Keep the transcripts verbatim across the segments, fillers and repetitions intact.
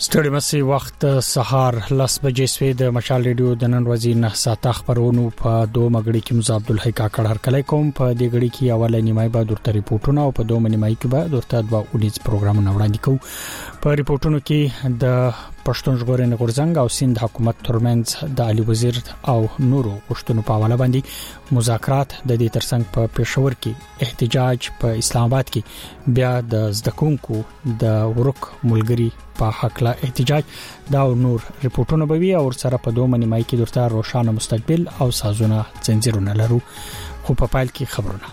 ستړي مسي وخت سهار لس بجې سوي د مشال ریډیو د نن ورځې نه ساته خبرونو په دوه مګړي کې مزه عبد الحی کاکړ هر کله کوم په دې غړي کې اوله نیمای به درته ریپورتونه او په دوه نیمای کې به درته دوا اونیز پروګرامونه وړاندې کوو په ریپورتونو کې د پښتون ژغورنې غورځنګ او سیند حکومت ترمنځ د علي وزیر او نورو غشتونو په حواله باندې مذاکرات د دې ترڅنګ په پېښور کې احتجاج په اسلام آباد کې بیا د زدکونکو د ورک ملګری په حق لا احتجاج دا نور ریپورتونه به وي او سره په دوه نیمای کې درته روښانه مستقبل او سازونه زنجیرونه لرو خو په پایل کې خبرونه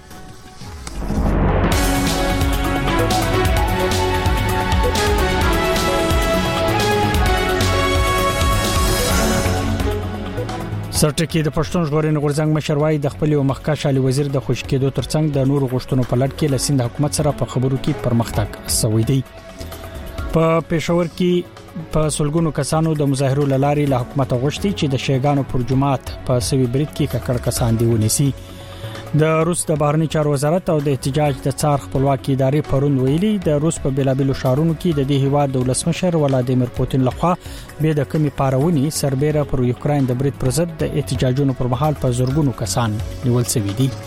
سرټکی د پښتون ژغورنې غورځنګ مشروای د خپل مخکښ علي وزیر د خوش کېدو ترڅنګ د نورو غشتونو په لړ کې لسیند حکومت سره په خبرو کې پرمختګ شوی دی په پېښور کې په سلګونو کسانو د مظاهرو لاري له حکومت غوښتي چې د شیګانو پر جماعت په سوي برید کې ککړ کسان دی ونیسي د روس د بهرنی چارو وزارت او د احتجاج د څار خپلواکي ادارې پرون ویلي د روس په بلابلو شهرونو کې د دې هیواد د ولسمشر ولادیمیر پوتین لخوا به د کمی پارونی سربېره پر یوکرين د برید پر ضد د احتجاجونو پر مهال په زورګونو کسان نیول شوي دي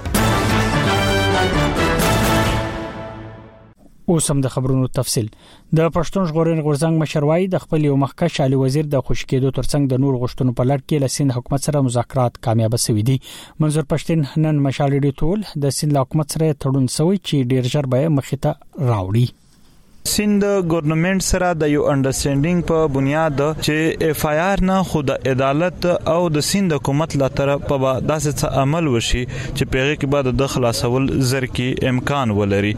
اوس هم د خبرونو تفصيل د پښتون ژغورنې غورځنګ مشروای د خپل یو مخکښ علي وزیر د خوش کېدو ترڅنګ د نور غشتونو په لړ کې لسین حکومت سره مذاکرات کامیاب شوي دي منظور پښتين نن مشال ډی ټول د سین حکومت سره تړون شوی چې ډیر ژر به مخته راوړي سند ګورنمنت سره د یو انډرستانډینګ په بنیاد چې اف آی آر نه خود عدالت او د سند حکومت لا طرف په داسې عمل وشي چې پیغه کې بعد د خلاصول زر کې امکان ولري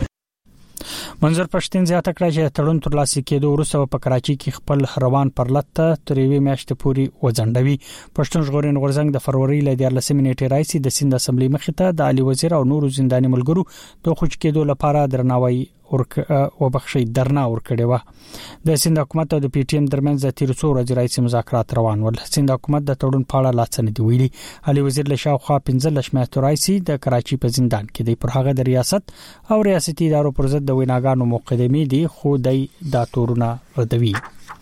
منظور پښتين زیاته کړه چې تړون تر لاسه کېدو وروسته په کراچي کې خپل روان پرلته تریوي میاشتې پوري وځنډوي پښتون ژغورنې غورځنګ د فروری ل دیارلسمې نیټې راځي د سیند اسمبلی مخته د علي وزیر او نورو زنداني ملګرو د خوش کېدو لپاره درناوی ورک او بخښي درنا ورکړي و د سیند حکومت او د پی ټی ایم ترمنځ د تیر څو ورځې راځي مذاکرات روان ول سیند حکومت د تړون په اړه لاڅنه دی ویلي علي وزیر له شاوخوا پنځه لس میاشتې راځي د کراچي په زندان کې دی پر هغه د ریاست او ریاستي ادارو پر ضد د ویناګانو مقدمې دي خو د دا تورونه ردوي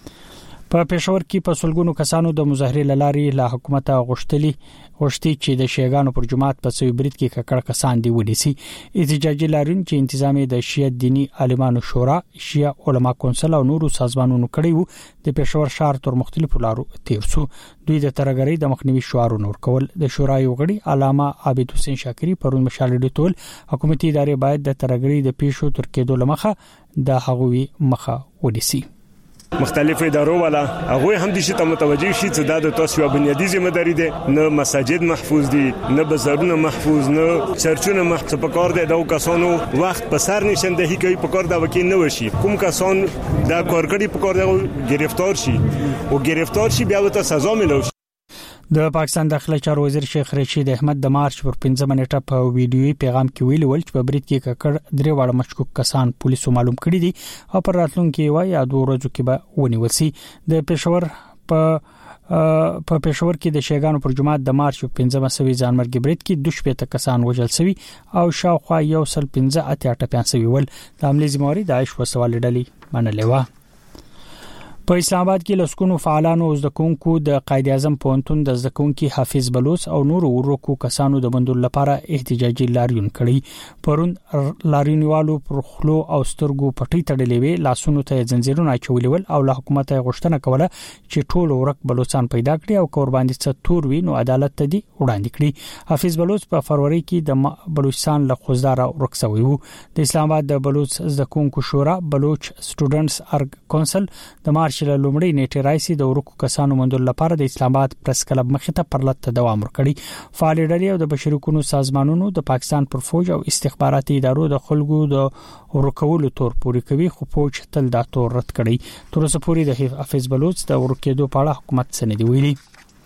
په پېښور کې په سلګونو کسانو د مظاهرې لاري له حکومت غوښتلي غوښتي چې د شیګانو پر جماعت په سوي برید کې ککړ کسان دی ونیسي احتجاجي لارین چې انتظامی د شیعه دینی عالمانو شورا شیعه علما کونسل او نورو سازمانونو کړي وو د پېښور شهر تر مختلفو لارو تیر شو دوی د ترګری د مخنیوي شعارونه ورکول د شورا یو غړي علامه عابد حسین شاکری پرون مشال ډی ټول حکومتي ادارې باید د ترګری د پیښو تر کېدو لمخه د هغوی مخه ونیسي مختلف ادارو والا هغه هم د شي ته متوجي شي چې د تاسو یو بنیادی ذمہداري ده نه مساجد محفوظ دي نه بازارونه محفوظ نه چرچونه محفوظ په کار ده د کسانو وخت په سر نشندهي کوي په کار دا وکي نه وشي کوم کسان دا کارګړي په کار دا گرفتار شي او گرفتار شي بیا ته سزا ملوي د پاکستان داخله چارو وزیر شیخ رشید احمد د مارچ پر پنځمه نیټه په ویډیوي پیغام کې ویلي ول چې په برید کې ککړ درې واړه مشکوک کسان پولیسو معلوم کړي دي او پر راتلونکي وای یا دوه ورځې کې به ونیول شي د پېښور په په پېښور کې د شیګانو پر جماعت د مارچ په پنځمه سوي ځانمرګي برید کې دوه شپږ کسان وژل شوي او شاوخوا یو سل پنځه اتیا ټپيان شوي ول د عملي ذمہواری د عايش وسوال ډلې منلې و په اسلام آباد کې لسکونو فعالانو او زدکونکو د قائد اعظم پونتون د زدکونکو حافظ بلوچ او نورو ورکو کسانو د بندول لپاره احتجاجي لاریون کړي پرون لاریونوالو پر خلو او سترګو پټي تړلې وي لاسونو ته زنجیرونه چولې ول او له حکومت غوښتنه کوله چې ټول ورک بلوچستان پیدا کړي او قربان دي څه تور وي نو عدالت ته دي وړاندې کړي حافظ بلوچ په فروری کې د بلوچستان له خوزدار ورکسوي وو د اسلام آباد د بلوچ زدکونکو شورا بلوچ سټوډنټس ارګ کونسل د مارچ له لومړی نیټه راځي د ورکو کسانو مندل لپاره د اسلام آباد پریس کلب مخته پرلط دوام ورکړي فعال ډلې او د بشریکونو سازمانونو د پاکستان پر فوج او استخباراتي ادارو د خلکو د ورکولو تور پوري کوي خو فوج تل دا تور رد کړي تر اوسه پورې د حافظ بلوچ د ورکېدو په اړه حکومت سندې ویلي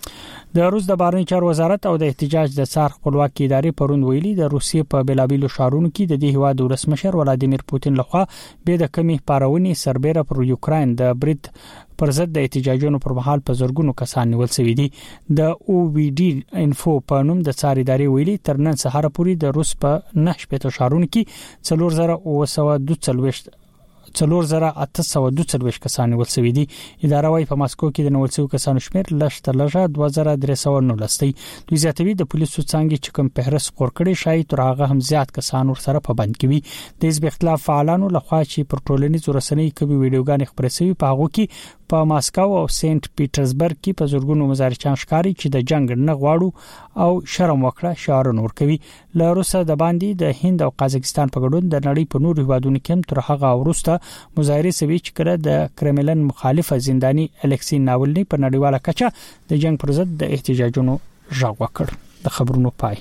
د روس د بهرنی چارو وزارت او د احتجاج د څار خپلواکي ادارې پرون ویلي د روسیې په بلابلو شهرونو کې د دې هواد ولسمشر ولادیمیر پوتین لخوا به د کمی پارونی سربېره پر یوکرين د برید پر ضد د احتجاجونو پر مهال په زورګونو کسان نیول شوي دي د او وی ډي انفو په نوم د څار ادارې ویلي تر نن سهار پورې د روس په نه شپږ شهرونو کې څلور زره او سو دوه څلويشت څلور زره اته سوه دوه څلوېښت کسان ول سوي دي. اداره وايي په ماسکو کې د نول سوي کسانو شمېر لږ تر لږه دوه زره درې سوه نولس دی. دوی زیاتوي د پولیسو څنګه چې کوم فهرست خور کړي شاید تر هغه هم زیات کسان ور سره په بند کوي. د حزب اختلاف فعالانو لخوا چې پر ټولنیزو رسنیو کې ویډیوګانې خپرې شوي په هغه کې په ماسکو او سنت پیټرزبرګ کې په زورګونو مظاهرچیان ښکاري چې د جنگ نه غواړو او شرم وکړه شعار نور کوي. له روسه د باندې د هند او قازقستان په ګډون د نړۍ په نورو هیوادونو کې تر هغه وروسته مظاهره سوي چې کړه د کرملن مخالفه زنداني الکسی ناولني په نړیواله کچه د جنگ پر ضد د احتجاجونو ژغ وکړ. د خبرونو پای.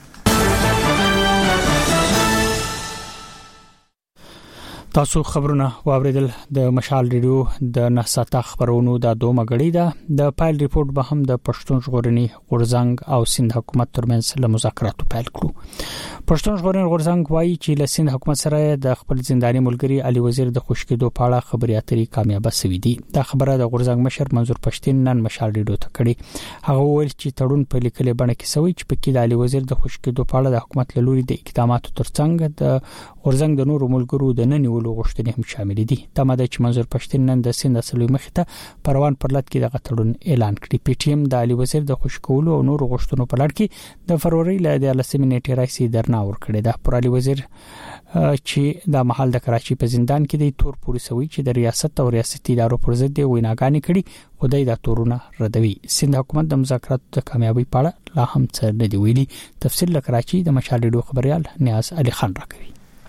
تاسو خبرونه واوریدل. د مشال ریډیو د نهساته خبرونو د دوه غړي ده. د پایل ریپورت به هم د پښتون ژغورنې غورځنګ او سند حکومت ترمنځ له مذاکراتو پیل کړو. پښتون ژغورنې غورځنګ وایي چې له سند حکومت سره د خپل زنداني ملګری علي وزیر د خوشکېدو په اړه خبرې اترې کامیاب شوې دي. دا خبره د غورځنګ مشر منظور پښتين نن مشال ریډیو ته کړې. هغه وویل چې تړون په لیکلې بڼه کې سوي چې په کې د علي وزیر د خوشکېدو په اړه د حکومت له لوري د اقداماتو ترڅنګ د غورځنګ د نورو ملګرو د ننیولو غوښتنې هم شامل دي. دا ماده چې منظور پښتين نن د سند اصلي مخې ته پروان پر لټ کې د غټړون اعلان کړی. پی ټی ایم د علي وزیر د خوشکولو او نورو غوښتنو په لړ کې د فروری له دیالسمې نیټې راځي درنا ور کړی ده. پر علي وزیر چې د محل د کراچي په زندان کې د تور پولیس وی چې د ریاست او ریاستي ادارو پر ضد ویناګانې کړي خدای د تورونه ردوي. سند حکومت د مذاکراتو د کامیابی په اړه لا هم څه نه دی ویلي. تفصیل له کراچي د مشال ریډیو خبريال نیاز علي خان راکوي.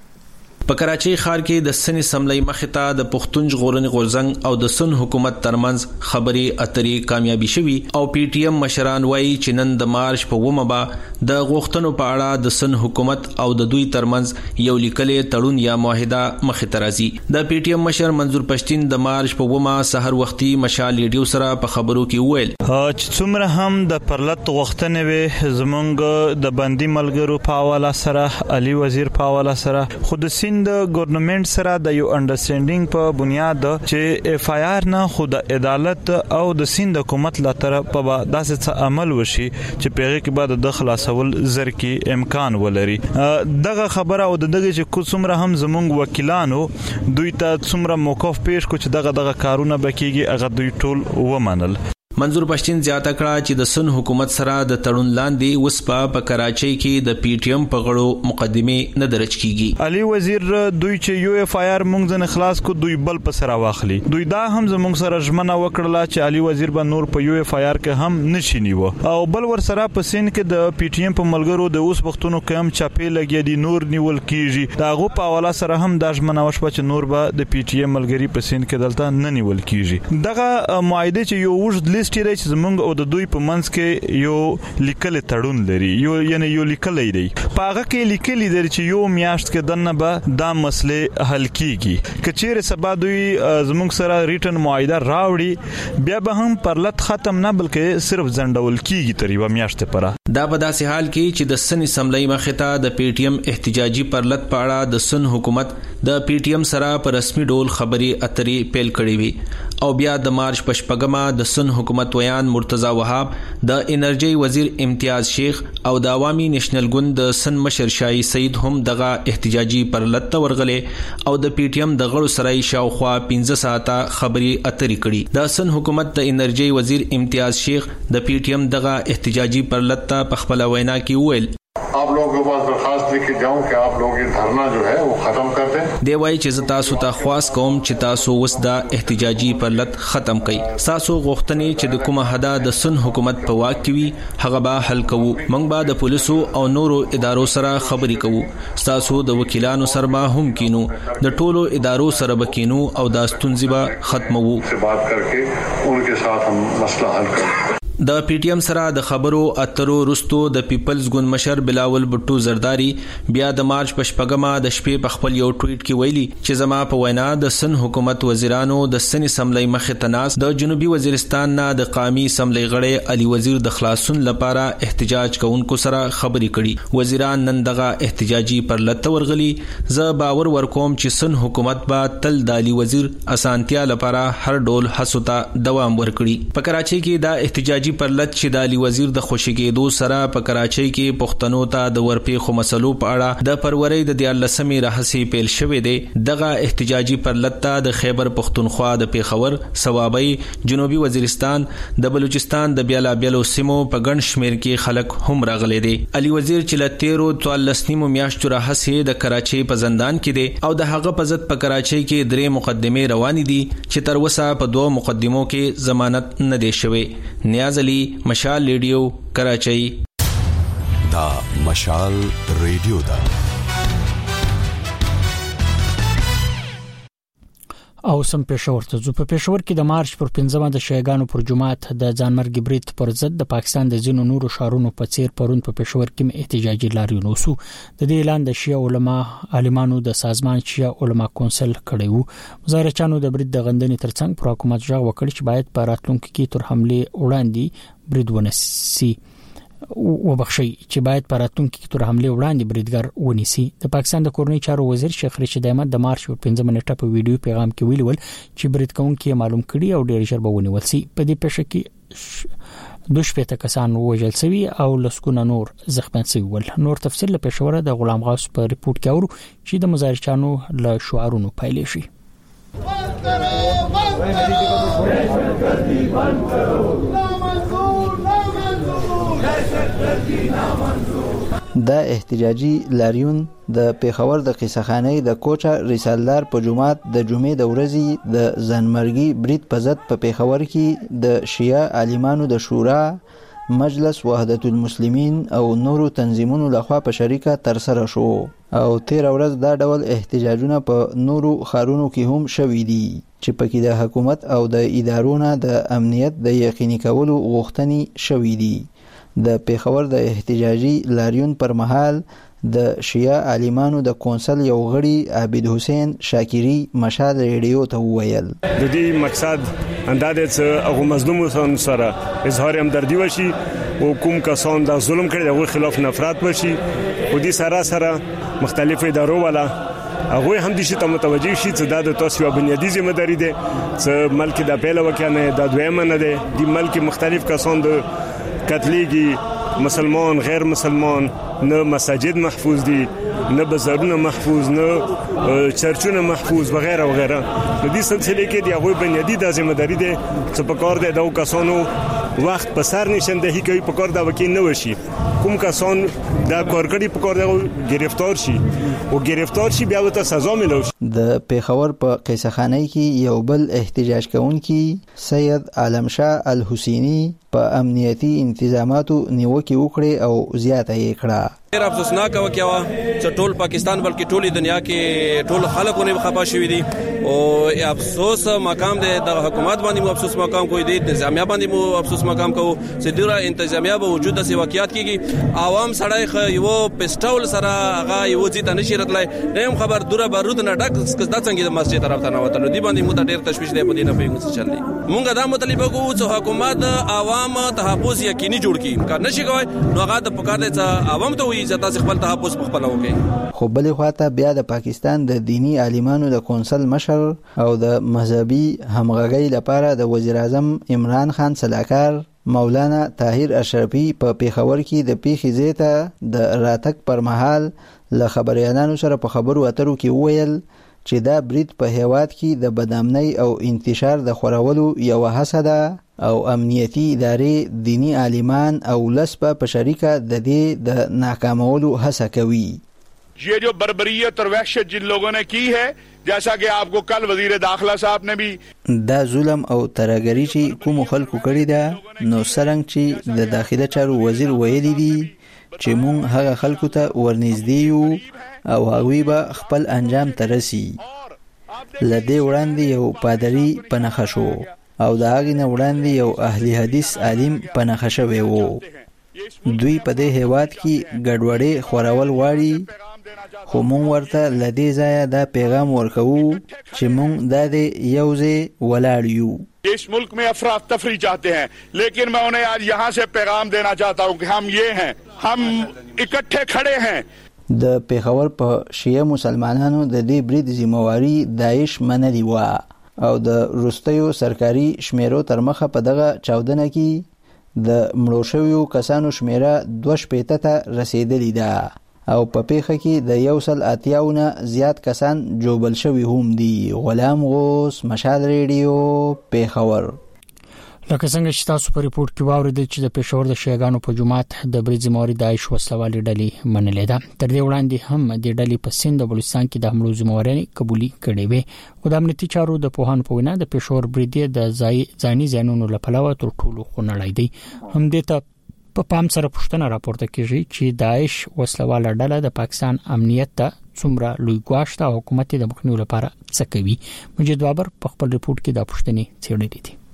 په کراچۍ ښار کې د سن اسمبلی مخې ته د پښتون ژغورنې غورځنګ او د سن حکومت ترمنځ خبرې اترې کامیابی شوي او پی ټی ایم مشران وایي چې نن د مارچ په ومه با د غوښتنو په اړه د سن حکومت او د دوی ترمنځ یو لیکلې تړون یا معاهده مخې ته راځي. د پی ټی ایم مشر منظور پښتين د مارچ په ومه سحر وختي مشال ریډیو سره په خبرو کې وویل چې څومره هم د پرلط غوښتنې وي زمونږ د بندي ملګرو په حواله سره علي وزیر په حواله سره خود سین د ګورنمنت سره د یو انډرستانډینګ په بنیاد چې اف آی آر نه خود عدالت او د سند حکومت لا طرف په داسې څه عمل وشي چې پیغه کې بعد د خلاصول زر کې امکان ولري. دغه خبره او دغه چې څومره هم زمونږ وکیلانو دوی ته څومره موقف پیش کو چې دغه دغه کارونه بکیږي هغه دوی ټول ومنل. منظور پښتين زیاته کړه چې د سن حکومت سره د تړون لاندې وسپا په کراچۍ کې د پی ټی ایم په غړو مقدمه نه درج کیږي. علي وزیر دوی چې یو اف آی آر مونږ نه خلاص کو دوی بل په سره واخلي. دوی دا هم زمونږ سره ژمنه وکړه چې علي وزیر به نور په یو اف آی آر کې هم نشي نیو او بل ور سره په سین کې د پی ټی ایم په ملګرو د اوس وختونو کې هم چاپی لګي دي نور نیول کیږي. دا غو په حواله سره هم د ژمنه وشو چې نور به د پی ټی ایم ملګری په سین کې دلته نه نیول کیږي. دغه معاهده چې یو وژد لیست چې زمونږ او د دوی په منځ کې یو لیکل تړون لري یو یعنی یو لیکل دی په هغه کې لیکل دی چې یو میاشت کې دنه به دا مسله حل کیږي. کچېره سبا دوی زمونږ سره ریټن معاهده راوړي بیا به هم پرلط ختم نه بلکې صرف ځنډول کیږي تر یو میاشت پره. دا په داسې حال کې چې د سن اسمبلی مخې ته د پی ټی ایم احتجاجي پرلط په اړه د سن حکومت د پی ټی ایم سره په رسمي ډول خبرې اترې پیل کړې وي او بیا د مارچ په شپږمه د سن حکومت ویان مرتضی وهاب د انرژي وزیر امتیاز شیخ او د عوامي نېشنل ګوند د سن مشر شاهي سعید هم دغه احتجاجي پرلط ورغله او د پی ټی ایم د غړو سره شاوخوا پنځه ساعته خبرې اترې کړې. د سن حکومت د انرژي وزیر امتیاز شیخ د پی ټی ایم دغه احتجاجي پرلط په خپل وینا کې وویل आप लोगों के पास दरखास्त लेके जाऊं कि आप लोग ये धरना जो है वो खत्म कर दें. دی وایي چې زه تاسو ته خواست کوم چې تاسو وس دا احتجاجي پرلط ختم کړئ. تاسو غوښتنې چې د کومه حدا د سن حکومت په واک کې وي هغه به حل کوو. موږ به د پولیسو او نورو ادارو سره خبرې کوو. تاسو د وکیلانو سره به هم کینو د ټولو ادارو سره به کینو او دا ستونزې به ختموو. بات کرके उनके साथ हम मसला हल करें. د پی ټی ایم سره د خبرو اترو رستو د پیپلز ګوند مشر بلاول بټو زرداری بیا د مارچ په شپږمه د شپې په خپل یو ټویټ کې ویلي چې زما په وینا د سن حکومت وزیرانو د سن اسمبلی مخې ته ناست د جنوبي وزیرستان نه د قومي اسمبلی غړي علي وزیر د خلاصون لپاره احتجاج کوونکو سره خبرې کړي. وزیران نن دغه احتجاجي پرلط ورغلي. زه باور ورکوم چې سن حکومت به تل د علي وزیر اسانتیا لپاره هر ډول هڅو ته دوام ورکړي. په کراچۍ کې دا احتجاج احتجاجي پرلط چې د علي وزیر د خوشیګېدو سره په کراچۍ کې پښتنو ته د ورپېښو مسلو په اړه د فروری د دیارلسمې راهیسې پیل شوی دی. دغه احتجاجي پرلط ته د خیبر پښتونخوا د پیښور، صوابۍ، جنوبي وزیرستان، د بلوچستان د بیلابیلو سیمو په ګڼ شمېر کې خلک هم راغلي دي. علي وزیر چې له تیرو څوارلس نیمو میاشتو راهیسې د کراچۍ په زندان کې دی او د هغه په ضد په کراچۍ کې درې مقدمې روانې دي چې تر اوسه په دوه مقدمو کې ضمانت نه دی شوی. نیاز علي، مشال ریډیو، کراچۍ. دا مشال ریډیو دا او سم پېښور ته ځو. په پېښور کې د مارچ پر پنځمه د شیعاګانو پر جماعت د ځانمرګي برید پر ضد د پاکستان د ځینو نورو شهرونو په څیر پرون په پېښور کې احتجاجي لاریون وسو. د دې اعلان د شیعه علما عالمانو د سازمان شیعه علما کونسل کړی وو. مظاهرچیانو د برید د غندنې ترڅنګ پر حکومت ژغ وکړ چې باید په راتلونکو کې تر حمله وړاندې برید ونیسي وبخشي چې باید په راتلونکو کې تر حمله وړاندې بریدګر ونیسي. د پاکستان د کورنۍ چارو وزیر شیخ رشید احمد د مارچ په پنځمه نیټه په ویډیو پیغام کې ویلي چې برید کوونکي معلوم کړي او ډېر ژر به ونیول شي. په دې پېښه کې دوه شپږ کسان وژل شوي او لسکونه نور زخمیان شوي ول. نور تفصیل له پېښور د غلام غوث په ریپورت کې اورو چې د مظاهرچیانو له شعارونو پایلې شي. دا احتجاجي لاریون د پیښور د قصخانې د کوچا رسالدار په جماعت د جمعې د ورځې د ځانمرګي برید په ضد په پیښور کې د شیعه عالمانو د شورا، مجلس وحدت المسلمین او نورو تنظیمونو لخوا په شریکه ترسره شو او تیر ورځ دا ډول احتجاجونه په نورو ښارونو کې هم شوي دي چې پکې د حکومت او د ادارونو د امنیت د یقیني کولو غوښتنې شوي دي. د پیښور د احتجاجي لاریون پر مهال د شیعه عالمانو د کونسل یو غړي عابد حسین شاکری مشال ریډیو ته وویل د دې مقصد اندازه چې هغه مظلومانو سره اظهار همدردي وشي او کوم کسان د ظلم کړي دغه خلاف نفرت وشي او دې سره سره مختلف ادارو والا هغه هم د شي ته متوجي شي چې د تاسو بنیادی ذمہ داری ده چې ملک د پیله وکنه د دویمه نه ده د ملک مختلف کسان د کاتلیګي مسلمان غیر مسلمان نه مساجد محفوظ دي نه بازارونه محفوظ نه چرچونه محفوظ وغیرہ وغیرہ. د دې سلسله کې د هغه بنیادی د ذمہ داری ده چې په کار د دوه کسانو وخت په سر نشندهي کوي په کار دا وکیل نه وشي کوم کسان دا کارګړي په کار دا گرفتار شي او گرفتار شي بیا ته سزا ملو شي. د پیښور په قصخانې کې یو بل احتجاج کوونکی سید عالم شاه الحسینی په امنیتي انتظاماتو نیوکه وکړه او زیاته یې کړه. ډیر افسوسناک واقعا چې ټول پاکستان بلکې ټولي دنیا کې ټول خلکونه خپه شوي دي او افسوس مقام د حکومت باندې مو افسوس مقام کوي د انتظامیه باندې مو افسوس مقام کوي چې ډیره انتظامیه به وجود د واقعیت کېږي عوام سړی یو پسټول سره هغه یو ځی ته نشي راتلای نیم خبر دوره بارود نه ډک د څنګه د مسجد طرف ته نه وته دی باندې مو ډیر تشویش دی په دې نه پیږي چې چل دی مونږ دا مطالبه کوو چې حکومت عوام تحفظ یقیني جوړ کړي کار نشي کوي نو هغه د پکار دی چې عوام ته وي چې تاسو خپل تحفظ خپل وکړي. خو بل خواته بیا د پاکستان د دینی عالمانو د کونسل مشر او د مذهبي همغږۍ لپاره د وزیر اعظم عمران خان سلاکار مولانا طاهر اشرفي په پیښور کې د پیښې زیته د راتګ پر مهال له خبريالانو سره په خبرو اترو کې وویل چې دا برید په هیواد کې د بدامنۍ او انتشار د خورولو یو هڅه ده او امنیتی ادارې دینی عالمان او لسبه په شریکه د دې د ناکامولو هڅه کوي. یہ جو بربریت اور وحشت جن لوگوں نے کی ہے جیسا کہ آپ کو کل وزیر داخلہ صاحب نے بھی دا ظلم او ترګری چې کوم خلکو کړی دا نو سرنګ چې د داخله چارو وزیر ویلي دي چې مونږ هغه خلکو ته ورنږدې یو او هغوی به خپل انجام ترسي. لدې وړاندې یو پادری پنهخه شو او دا هغه نه وړاندې یو اهلی حدیث عالم پنهخه شوی وو. دوی په دې هیواد کې ګډوډي خورول واړي خو مونږ ورته لدې ځای دا پیغام ورکوو چې مونږ د دې یوځې ولاړ یو. اس ملک میں افراد تفری چاہتے ہیں لیکن میں انہیں آج یہاں سے پیغام دینا چاہتا ہوں کہ ہم یہ ہیں ہم اکٹھے کھڑے ہیں. د پیښور په شیعه مسلمانانو د دې برید ذمہواری داعش منلې و او د روستیو سرکاري شمیرو تر مخه په دغه چاودنه کې د مړو شویو کسانو شمیره دوه شپېته ته رسیدلې ده او په پیښه کې د یو سل اتیاونه زیات کسان جوبل شوي هم دي. غلام غوث، مشال ریډیو، پیښور. لکه څنګه چې تاسو په ریپورت کې واوریدل چې د پېښور د شیعاګانو په جماعت د برید ذمہواري داعش وسلوالې ډلې منلې ده. تر دې وړاندې هم د ډلې په سند او بلوچستان کې د حملو ذمہواري قبولي کړې وې. خو د امنیتي چارو د پوهانو په وینا د پېښور برید د ځاني ځانونو لپاره تر ټولو خونړی دی. هم دې ته په پام سره پوښتنه راپورته کیږي چې داعش وسلواله ډله د پاکستان امنیت ته څومره لوی ګواښ ته حکومت د مخنیوي لپاره څه کوي. مجید بابر په خپل ریپورت کې دا پوښتنې څېړلې دي.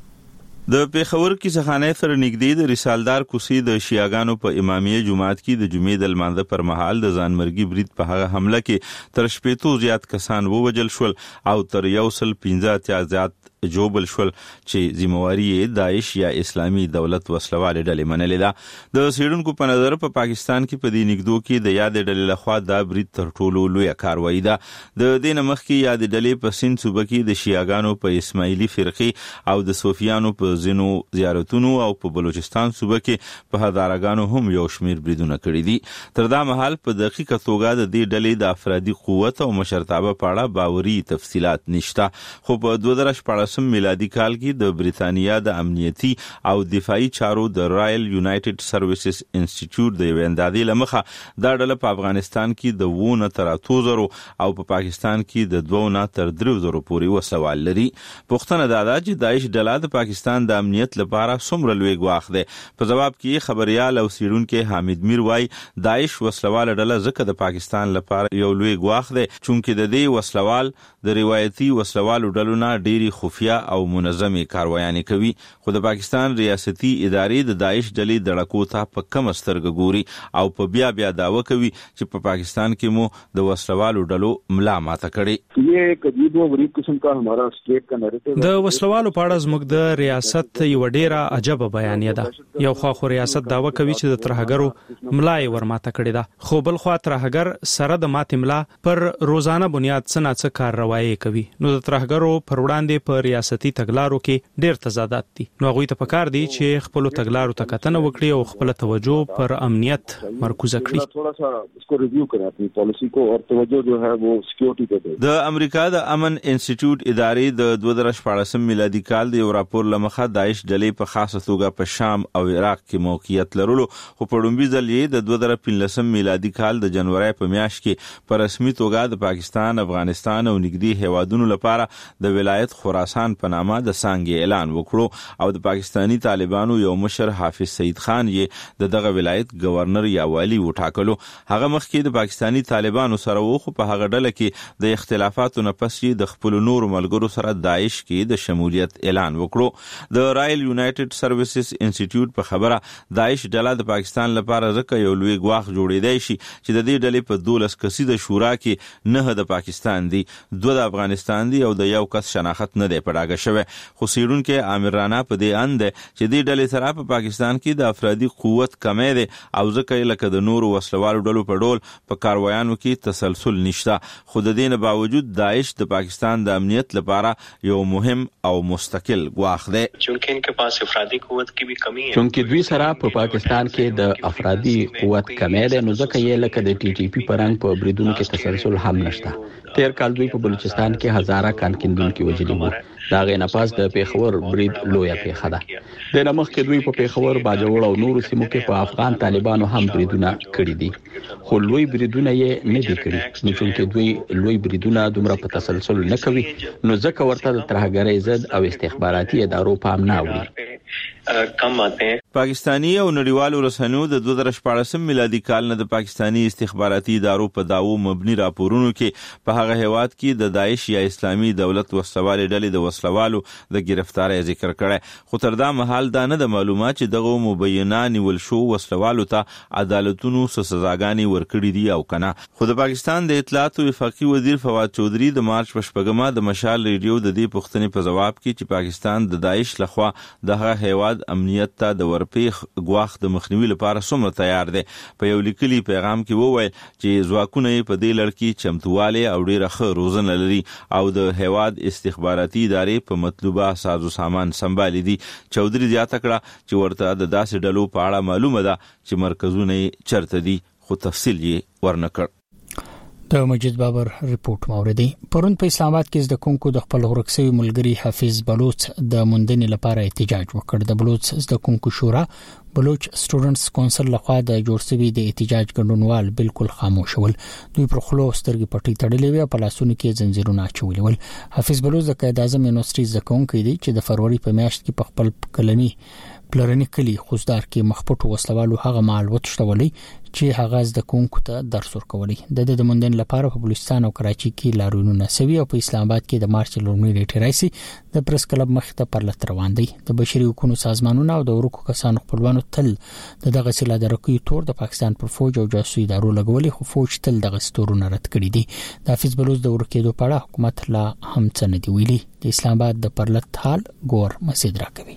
د پیښور کیسه خانه سره نږدې د رسالدار کوسي د شیعاګانو په امامیه جماعت کې د جمعې د لمانځه پر مهال د ځانمرګي برید په هغه حمله کې تر شپېتو زیات کسان ووجل شول او تر یو سل پنځه اتیا زیات جوبل شول چې ذمہواري داعش یا اسلامي دولت وسلواله ډلې منلې ده. د سیډونکو په نظر په پاکستان کې په دې نګدو کې د یاد ډلې لخوا دا برید تر ټولو لوی کاروایی ده. د دې نمخ کې یاد ډلې په سند صوبه کې د شیعاګانو په اسماعیلي فرقې او د صوفیانو په زینو زیارتونو او په بلوچستان صوبه کې په هزارګانو هم یو شمیر بریدونه کړی دي. تر دا مهال په دقیقه توګه د دې ډلې د افرادي قوت او مشرتابه په اړه باوري تفصيلات نشته. خو په دوه زره شپږ میلادي کال کې د بریتانیا د امنیتي او دفاعي چارو د رائل یونایټډ سرویسز انسټیټیوټ د ویندادي لمخه دا ډله په افغانستان کې د وونه تر اتو زرو او په پاکستان کې د دوه نه تر درو زرو پورې وسوال لري. پښتنه دا ده چې داعش ډله د پاکستان د امنیت لپاره څومره لوی ګواښ ده. په جواب کې خبريال او سیرونکو حامد میر وای داعش وسلواله ډله ځکه د پاکستان لپاره یو لوی ګواښ ده چې د دې وسلوال د روایتي وسلوالو ډلو نه ډېری خفیا او منظمي کاروایانې کوي. خو د پاکستان ریاستي ادارې د داعش ډلې دړکو ته په کم سترګه ګوري او په بیا بیا داوا کوي چې په پاکستان کې مو د وسلوالو ډلو ملا ماته کړي. یہ ایک عجیب و غریب قسم کا ہمارا اسٹیٹ کا نیریٹو د وسلوالو په اړه زموږ د ریاست یو ډیره عجبه بیانیه ده. یو خو خو ریاست داوا کوي چې د ترهګرو ملا یې ورماته کړي ده، خو بل خو ترهګر سره د ماتې ملا پر روزانه بنیاد څه نه څه کارروایي کوي. نو د ترهګرو پر وړاندې په ریاستي تګلارو کې ډېر تضادات دي. نو هغوی ته پکار دي چې خپل تګلارو ته کتنه وکړي او خپل توجه پر امنیت مرکوزه کړي. تھوڑا سا اس کو ریویو کریں اپنی پالیسی کو اور توجہ جو ہے وہ سکیورٹی پہ دیں. د امریکا د امن انسټیټیوټ ادارې د دوه زره شپږ میلادي کال د یو راپور لمخه داعش ډلې په خاصه توګه په شام او عراق کې موقعیت لرلو، خو په لومړي ځل یې د دوه زره پنځلسم میلادي کال د جنوري په میاشت کې په رسمي توګه د پاکستان، افغانستان او نږدې هیوادونو لپاره د ولایت خراسان په نامه د څنګه اعلان وکړو او د پاکستانی طالبانو یو مشر حافظ سعید خان یې د دغه ولایت گورنر یا والی وټاکلو. هغه مخکې د پاکستانی طالبانو سره و، خو په هغه ډله کې د اختلافاتو نه پس یې د خپل نور ملګرو سره داعش کې د شمولیت اعلان وکړو. د رائل یونایټډ سرویسز انسټیټیوټ په خبره داعش ډله د پاکستان لپاره ځکه یو لوی ګواښ جوړېدای شي چې د دې ډلې په دولس کسیزه شورا کې نه د پاکستان دي، دوه د افغانستان دي او د یو کس شناخت نه دی پړاګه شوی. خو سیرونکو امیر رانا په دې اند چې دې ډلې سره په پاکستان کې د افرادي قوت کمی دی او ځکه لکه د نورو وسلوالو ډلو په ډول په کاروایانو کې تسلسل نشته. خو د دې نه باوجود داعش د پاکستان د امنیت لپاره یو مهم او مستقل ګواښ دی. چونکه ان کے پاس افرادی قوت کی بھی کمی ہے، چونکه دوی سره په پاکستان کې د افرادي قوت کمی دی، نو ځکه یې لکه د ټي ټي پی پرنګ په بریدونو کې تسلسل هم نشته. تیر کال دوی په بلوچستان کې هزاره کان کیندونکو وجلي وو. دا غي نه پاس د پیښور برید لویه پیښه ده. د نمخ کې دوی په پیښور باجوړ او نورو سیمو کې په افغان طالبانو هم بریدونه کړی دي، خو لوی بریدونه یې نه دي کړی. نو چې دوی لوی بریدونه دومره په تسلسل نه کوي، نو ځکه ورته د ترهګرۍ ضد او استخباراتي ادارو پام نه وړي. کم آتے ہیں. پاکستانی او نړیوالو رسنیو د دوه زره شپږ میلادي کال نه د پاکستانی استخباراتي ادارو په داوو مبني راپورونو کې په هغه هیواد کې د داعش یا اسلامي دولت وسلوال ډلې د وسلوالو د گرفتاری ذکر کړي. خو تر دا مهال دا نه د معلومات چې دغه مبینه نیول شو وسلوالو ته عدالتونو سزاګانې ورکړي دي او کنه. خو د پاکستان د اطلاعات او وفاقي وزیر فواد چودھری د مارچ په شپږمه د مشال ریډیو د دې پوښتنې په جواب کې چې پاکستان د داعش لخوا دغه هیواد امنیت ته د ورپیخ غواخ د مخنیوي لپاره څومره تیار دی. په یو لیکلي پیغام کې وویل چې ځواکونه په دې لړ کې چمتواله او ډیره ښه روزنه لري او د هیواد استخباراتي ادارې په مطلوبه سازو سامان سنبالي دي. چودري زیاته کړه چې ورته د داسې ډلو په اړه معلومه ده چې مرکزونه چرته دي خو تفصیل یې ورنکړ. د مجید بابر ریپورت موردی. پرون په اسلام آباد کې د کونکو د خپل ورکسوي ملګری حافظ بلوچ د موندنې لپاره احتجاج وکړ. د بلوچ د کونکو شورا بلوچ سټوډنټس کونسل لخوا د جوړ شوی د احتجاج ګډونوال بالکل خاموش ول. دوی پر خلو سترګې پټې تړلې وي او په لاسونو کې زنجیرونه اچولي ول. حافظ بلوچ د قائد اعظم یونیورسيټي زکونکي دی چې د فروری په میاشت کې په خپل کلنی پلرنی کلی خوزدار کې مخپټو وسلوالو هغه مال وتښتولې چې هغه د کونکو ته درس ورکولي. د د موندن لپاره په بلوچستان او کراچي کې لارونو سوي او په اسلام آباد کې د مارچ لومړنی نیټه راځي. د پریس کلب مخ ته پر لټ روان دي. د بشري حقوقو سازمانونو او د ورکو کسانو خپلوانو تل دغه سیلا درکوي تور د پاکستان پر فوج او جاسوسي ادارو لګولي خو فوج تل دغه ستورونه رد کړی دي. د حافظ بلوچ د ورکېدو په اړه حکومت لا هم څه نه دی ویلي. د اسلام آباد د پرلط حال ګور مسجد راکوي.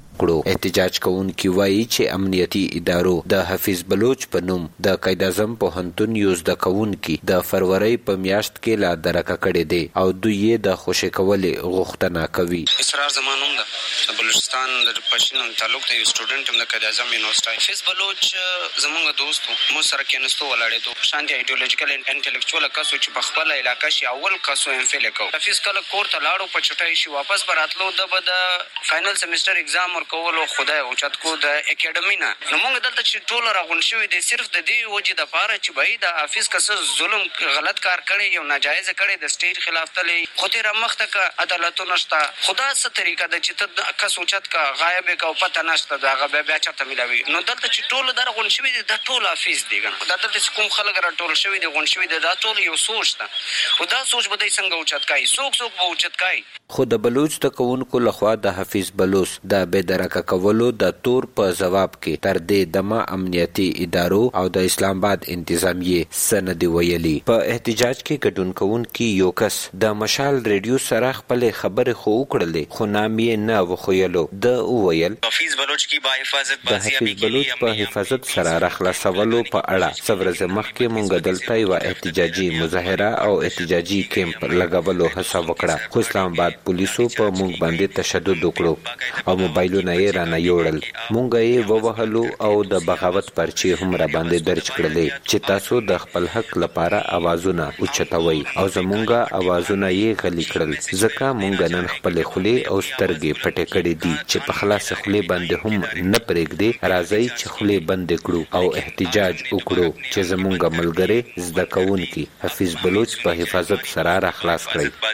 احتجاج کوونکي وایي چې امنیتي ادارو د حافظ بلوچ په نوم د قائد اعظم پوهنتون یو زده کوونکي د فروری په میاشت کې لا درکه کړې دي او دوی یې د خوشی کولې غوښتنه کوي. اسرار زمانوم ده د بلوچستان د پښین تعلق ته یو سټوډنټ هم د قائد اعظم یونیورسيټي. حافظ بلوچ زمونږ دوست مو سره کېنستو ولاړې دوه شانتي ایډیولوژیکل انټلیکچوال کاسو چې په خپل علاقې شي اول کاسو ایم فل کو. حافظ کله کور ته لاړو په چټای شي واپس براتلو د بد فائنل سیمستر ایگزام کولو خدای او چت کو د اکیډمی نه نو موږ دلته چې ټول راغون شوی دي صرف د دې وجې د پاره چې بای د حافظ کس ظلم غلط کار کړي یو ناجایز کړي د سټیټ خلاف تلې خو تیر مخته کا عدالت نشته. خدا څه طریقه د چې ته کس او چت کا غایب کا پته نشته دا غو بیا چته ملاوي نو دلته چې ټول درغون شوی دي د ټول حافظ دي ګن دا دلته کوم خلک را ټول شوی دي غون شوی دي دا ټول یو سوچ ده او دا سوچ بده څنګه او چت کای سوک سوک به او چت کای. خو د بلوچ د کوونکو لخوا د حافظ بلوچ د بيدرکه کولو د تور په جواب کې تر دې دمه امنیتي ادارو او د اسلام آباد انتظامیه سند ویلي. په احتجاج کې ګډون کوونکي یو کس د مشال ریډیو سره خپل خبره خو وکړلې خو نام یې نه وخویلو. د ویل حافظ بلوچ کی با حفاظت بازیابی کې بلوچ په حفاظت سره راخلاصولو په اړه سورز مخکې مونږ دلته یو احتجاجي مظاهره او احتجاجي کیمپ لګولو هڅه وکړه خو اسلام آباد پولیسو په مونږ باندې تشدد وکړو او موبایلونه یې رانه یوړل. مونږ یې ووهلو او د بغاوت پرچې هم را باندې درج کړلې چې تاسو د خپل حق لپاره اوازونه اوچتوي او زمونږه اوازونه یې غلي کړل ځکه مونږ نن خپل خولې او سترګې پټې کړې دي چې په خلاص خولې باندې هم نه پرېږدي. راځي چې خولې بند کړو او احتجاج وکړو چې زمونږ ملګری زده کوونکي حافظ بلوچ په حفاظت سره را خلاص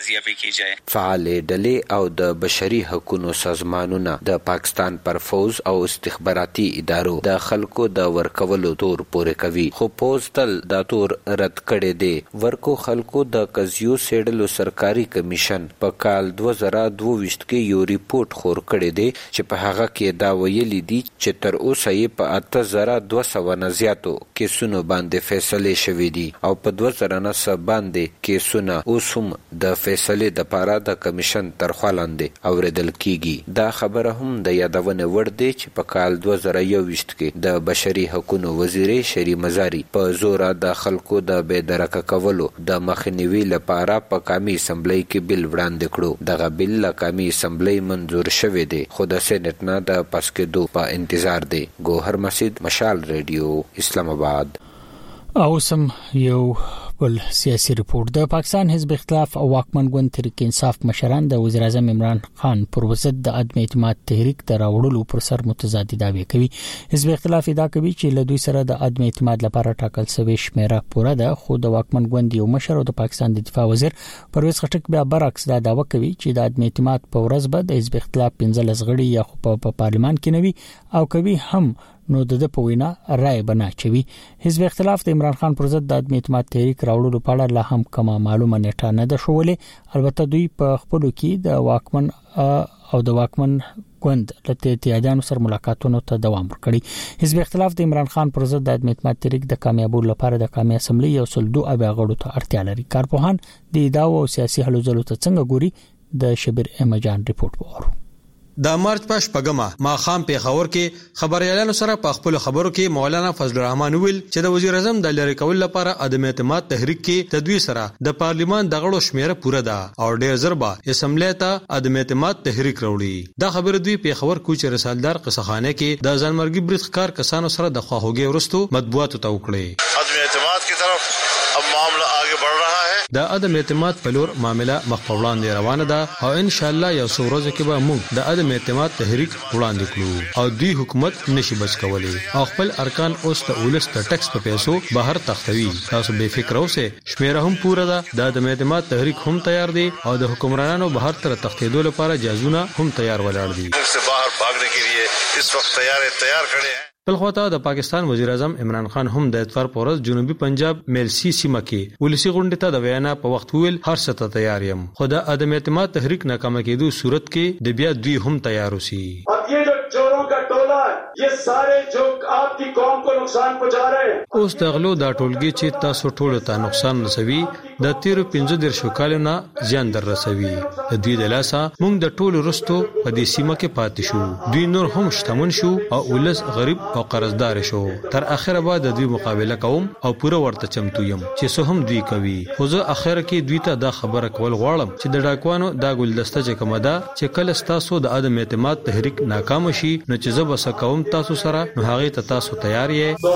کړي. فعال ډلې او د بشري حقوقو سازمانونه د پاکستان پر فوز او استخباراتي ادارو د خلکو د ورکولو تور پورې کوي خو پوز تل دا تور رد کړي دي. ورکو خلکو د قضیو سیډلو سرکاري کمیشن په کال دوه زره دوه ویشت کې یو ریپورت خور کړی دی چې په هغه کې دا ویلي دي چې تر اوسه یې په اته زره دوه سوه نه زیاتو کیسونو باندې فیصله شوې دي او په دوه زره نه باندې کیسونه اوس هم د فیصله د پاره د کمیشن تر خوا لاندې اوریدل کیږي. دا خبره هم د یادونه ور دي چې په کال دوه زره یو ویشت کې د بشري حقوقو وزیر شری مزاری په زور د خلکو د بيدرکه کولو د مخنیوي لپاره په قومي اسمبلی کې بل وړاندې کړو. دغه بل له قومي اسمبلی منظور شوی دی خو د سېنات نه د پاس کېدو په انتظار دی. ګوهر مسجد مشال ریډیو اسلام آباد. او سم یو بل سیاسي ریپورت. د پاکستان حزب اختلاف او واکمن ګوند تحریک انصاف مشران د وزیر اعظم عمران خان پر وسط د عدم اعتماد تحریک ته راوړلو پر سر متضاد دعوی کوي. حزب اختلاف ادعا کوي چې له دوی سره د عدم اعتماد لپاره ټاکل شوی شمیره پوره ده خو د واکمن ګوند یو مشر او د پاکستان د دفاع وزیر پرویز خټک بیا برعکس دا دعوی کوي چې د عدم اعتماد په ورځ به د حزب اختلاف پنځه لسغړي یا خو په پارلمان کې نوي او کوي هم نو د د پوینا رائے بنا چوي. حزب اختلاف د عمران خان پر ضد د عدم اعتماد تحریک راوړلو په اړه لا هم کومه معلومه نیټه نه ده شولې. البته دوی په خپل کې د واکمن او د واکمن ګوند لته اتحادیانو سره ملاقاتونو ته دوام ورکړي. حزب اختلاف د عمران خان پر ضد د عدم اعتماد تحریک د کامیابولو لپاره د قومي اسمبلی یو سل دوه ابیا غړو ته اړتیا لري. کارپوهان د ادعا او سیاسي هلو ځلو ته څنګه ګوري د شبیر امجان ریپورت وورو. د مارچ په شپږمه ماخام پیښور کې خبريالانو سره په خپل خبرو کې مولانا فضل الرحمن ویل چې د وزیر اعظم د لری کول لپاره عدم اعتماد تحریک کې تدوی سره د پارلیمان د غړو شمیره پوره ده او ډېر زربا اسمبلی ته عدم اعتماد تحریک راوړي. دا خبره دوی پیښور کوچ رسالدار قصخانه کې د ځانمرګي برید ښکار کسانو سره د خواهوګي ورستو مطبوعاتو ته وکړي. عدم اعتماد کی طرف اب معاملہ آگے بڑھ رہا ہے. د عدم اعتماد په لور معاملہ مخ په وړاندې روانه ده او ان شاء الله یو څو ورځې کې به موږ د عدم اعتماد تحریک وړاندې کړو او دوی حکومت نشي بچ کولای او خپل ارکان اوس د ولس د ټیکس په پیسو بهر تختوي. تاسو بے فکر اوسئ، شمیره هم پوره ده، د عدم اعتماد تحریک هم تیار دي او د حکمرانانو بهر تر تختیدو لپاره جازونه هم تیار ولاړ دي. ملک سے باہر بھاگنے کے لیے اس وقت تیار تیار کھڑے ہیں. بل خواته د پاکستان وزیر اعظم عمران خان هم د اتوار په ورځ جنوبي پنجاب میلسي سیمه کې ولسی غونډه ته د وینا په وخت ویل هر څه ته تیار یم، خو د عدم اعتماد تحریک ناکام کېدو صورت کې د بیا دوی هم تیار اوسي. اب یہ جو چوروں کا ټولا ہے یہ سارے جو آپ کی قوم کو نقصان پہنچا رہے ہیں. اوس دغلو دا ټولګي چې تاسو ټول ته نقصان رسوي د تیرو پنځه دیرشو کالونو زیان در رسوي. د دوی د لاسه موږ د ټولو رستو په دې سیمه کې پاتې شو. دوی نور هم شتمن شو او ولس غریب او قرضدار شو. تر اخره به د دوی مقابله کوم او پوره ورته چمتو یم چې څه هم دوی کوي. خو زه اخره کې دوی ته دا خبره کول غواړم چې د ډاکوانو دا ګلدسته چې کومه ده چې کله تاسو د عدم اعتماد تحریک ناکام شي نو چې زه به کوم تاسو سره نو هغه ته تاسو تیار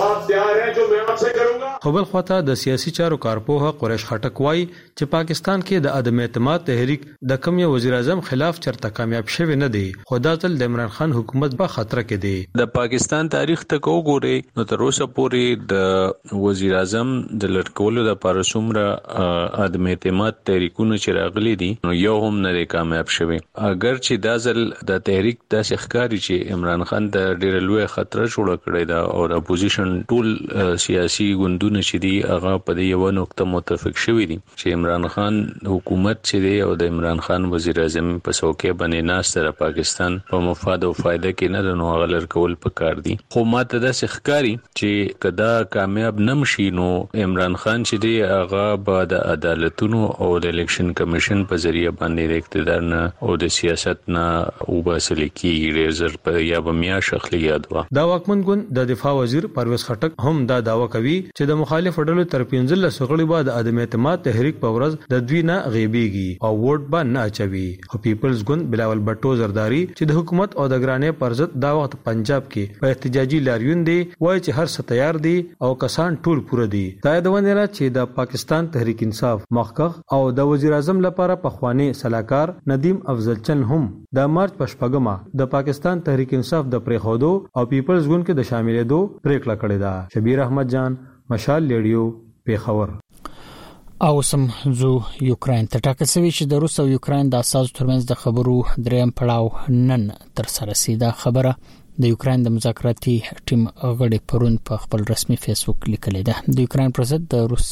یې. خو بل خواته د سیاسي چارو کارپوه قریش خټک وایي چې پاکستان کې د عدم اعتماد تحریک د کم یو وزیر اعظم خلاف چرته کامیاب شوی نه دی، خو دا ځل د عمران خان حکومت په خطر کې دی. د پاکستان تاریخ ته وګورئ نو تر اوسه پورې د وزیر اعظم د لټکولو لپاره څومره عدم اعتماد تحریکونه چې راغلي دي نو یو هم نه دی کامیاب شوی. اگر چې دا ځل د تحریک داسې ښکاري چې عمران خان د ډېر لوی خطر جوړ کړی دا او د اپوزیشن ټول سیاسي ګوندونه چې دي هغه په دې یو نقطه متفق شوي دي چې عمران خان حکومت چې دی او د عمران خان وزیر اعظم په څوکۍ باندې ناست در پاکستان په مفاد او فائدہ کې نه نو هغه لرکول پکار دي. خو ماته دا ښکاری چې کدا کامیاب نمشي نو عمران خان چې دی هغه به د عدالتونو او د الیکشن کمیشن په ذریعہ باندې د اقتدار نه او د سیاست نه او باسل کیږي ریزر په یا به میا شخصي یادوا. دا واکمن ګوند د دفاع وزیر پرویز خټک هم دا داوا کوي چې د مخالف ډلو تر پنځلس غړي بعد عدم اعتماد تحریک په ورځ د دوی نه غیبیږي او ووټ به نه اچوي. خو پیپلز ګوند بلاول بټو زرداری چې د حکومت او د ګرانې پر ضد دا وخت پنجاب کې په احتجاجي لاریون دی وایي چې هر څه تیار دي او کسان ټول پوره دي. دا د ونیلا چې د پاکستان تحریک انصاف مخکخ او د وزیر اعظم لپاره پخوانی صلاحکار ندیم افضل چن هم د مارچ په شپږمه د پاکستان تحریک انصاف د پریخودو او پیپلز ګوند کې د شاملېدو پریکړه کړې ده. شبیر احمد جان، مشال ریډیو، پیښور. او سم زو یوکرين ته ټاکل شوی چې د روس او یوکرين د اساس ترمنځ د خبرو دریم پړاو نن تر سره سیده خبره د یوکرين د مذاکراتي ټیم غړي پرون په خپل رسمي فیسبوک لیکلې ده. د یوکرين پرزید د روس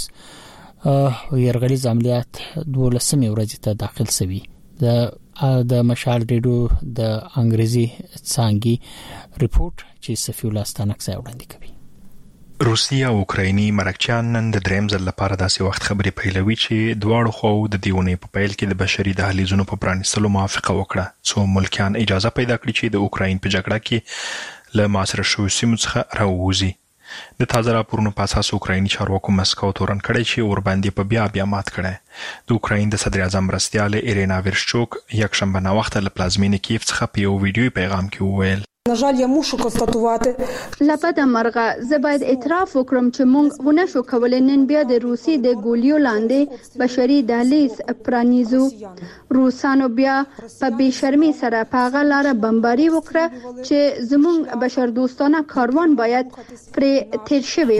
یرغلیز عملیات دولسمې ورځې ته داخل شوی. د د مشال ریډیو د انګریزي څانګي ریپورت چې صفی الله ستانک ځای وړاندې کوي. روسیا او اوکرایني مرکچیان نن د دریم ځل لپاره داسې وخت خبرې پیلوي چې دواړو خو د دیونې په پیل کې د بشري دهلیزونو په پرانیستلو موافقه وکړه څو ملکیان اجازه پیدا کړي چې د اوکراین په جګړه کې له محاصره شویو سیمو څخه راووځي. د تازه راپورونو په اساس اوکرایني چارواکو مسکو تورن کړی چې ورباندې په بیا بیا مات کړي. د اوکراین د صدر اعظم مرستیال ایرینا ورشچوک یکشنبه ناوخته له پلازمینې کیف څخه په یو ویډیوي پیغام کې وویل На жаль, я мушу констатувати. لپاره مرغه زه باید اعتراف وکړم چې موږ ونه شو کولای نن بیا د روسي د ګولیو لاندې بشري دهلیز پرانیزو. روسانو بیا په بې شرمۍ سره په هغه لاره بمباري وکړه چې زموږ بشر دوستانه کاروان باید پرې تیر شوی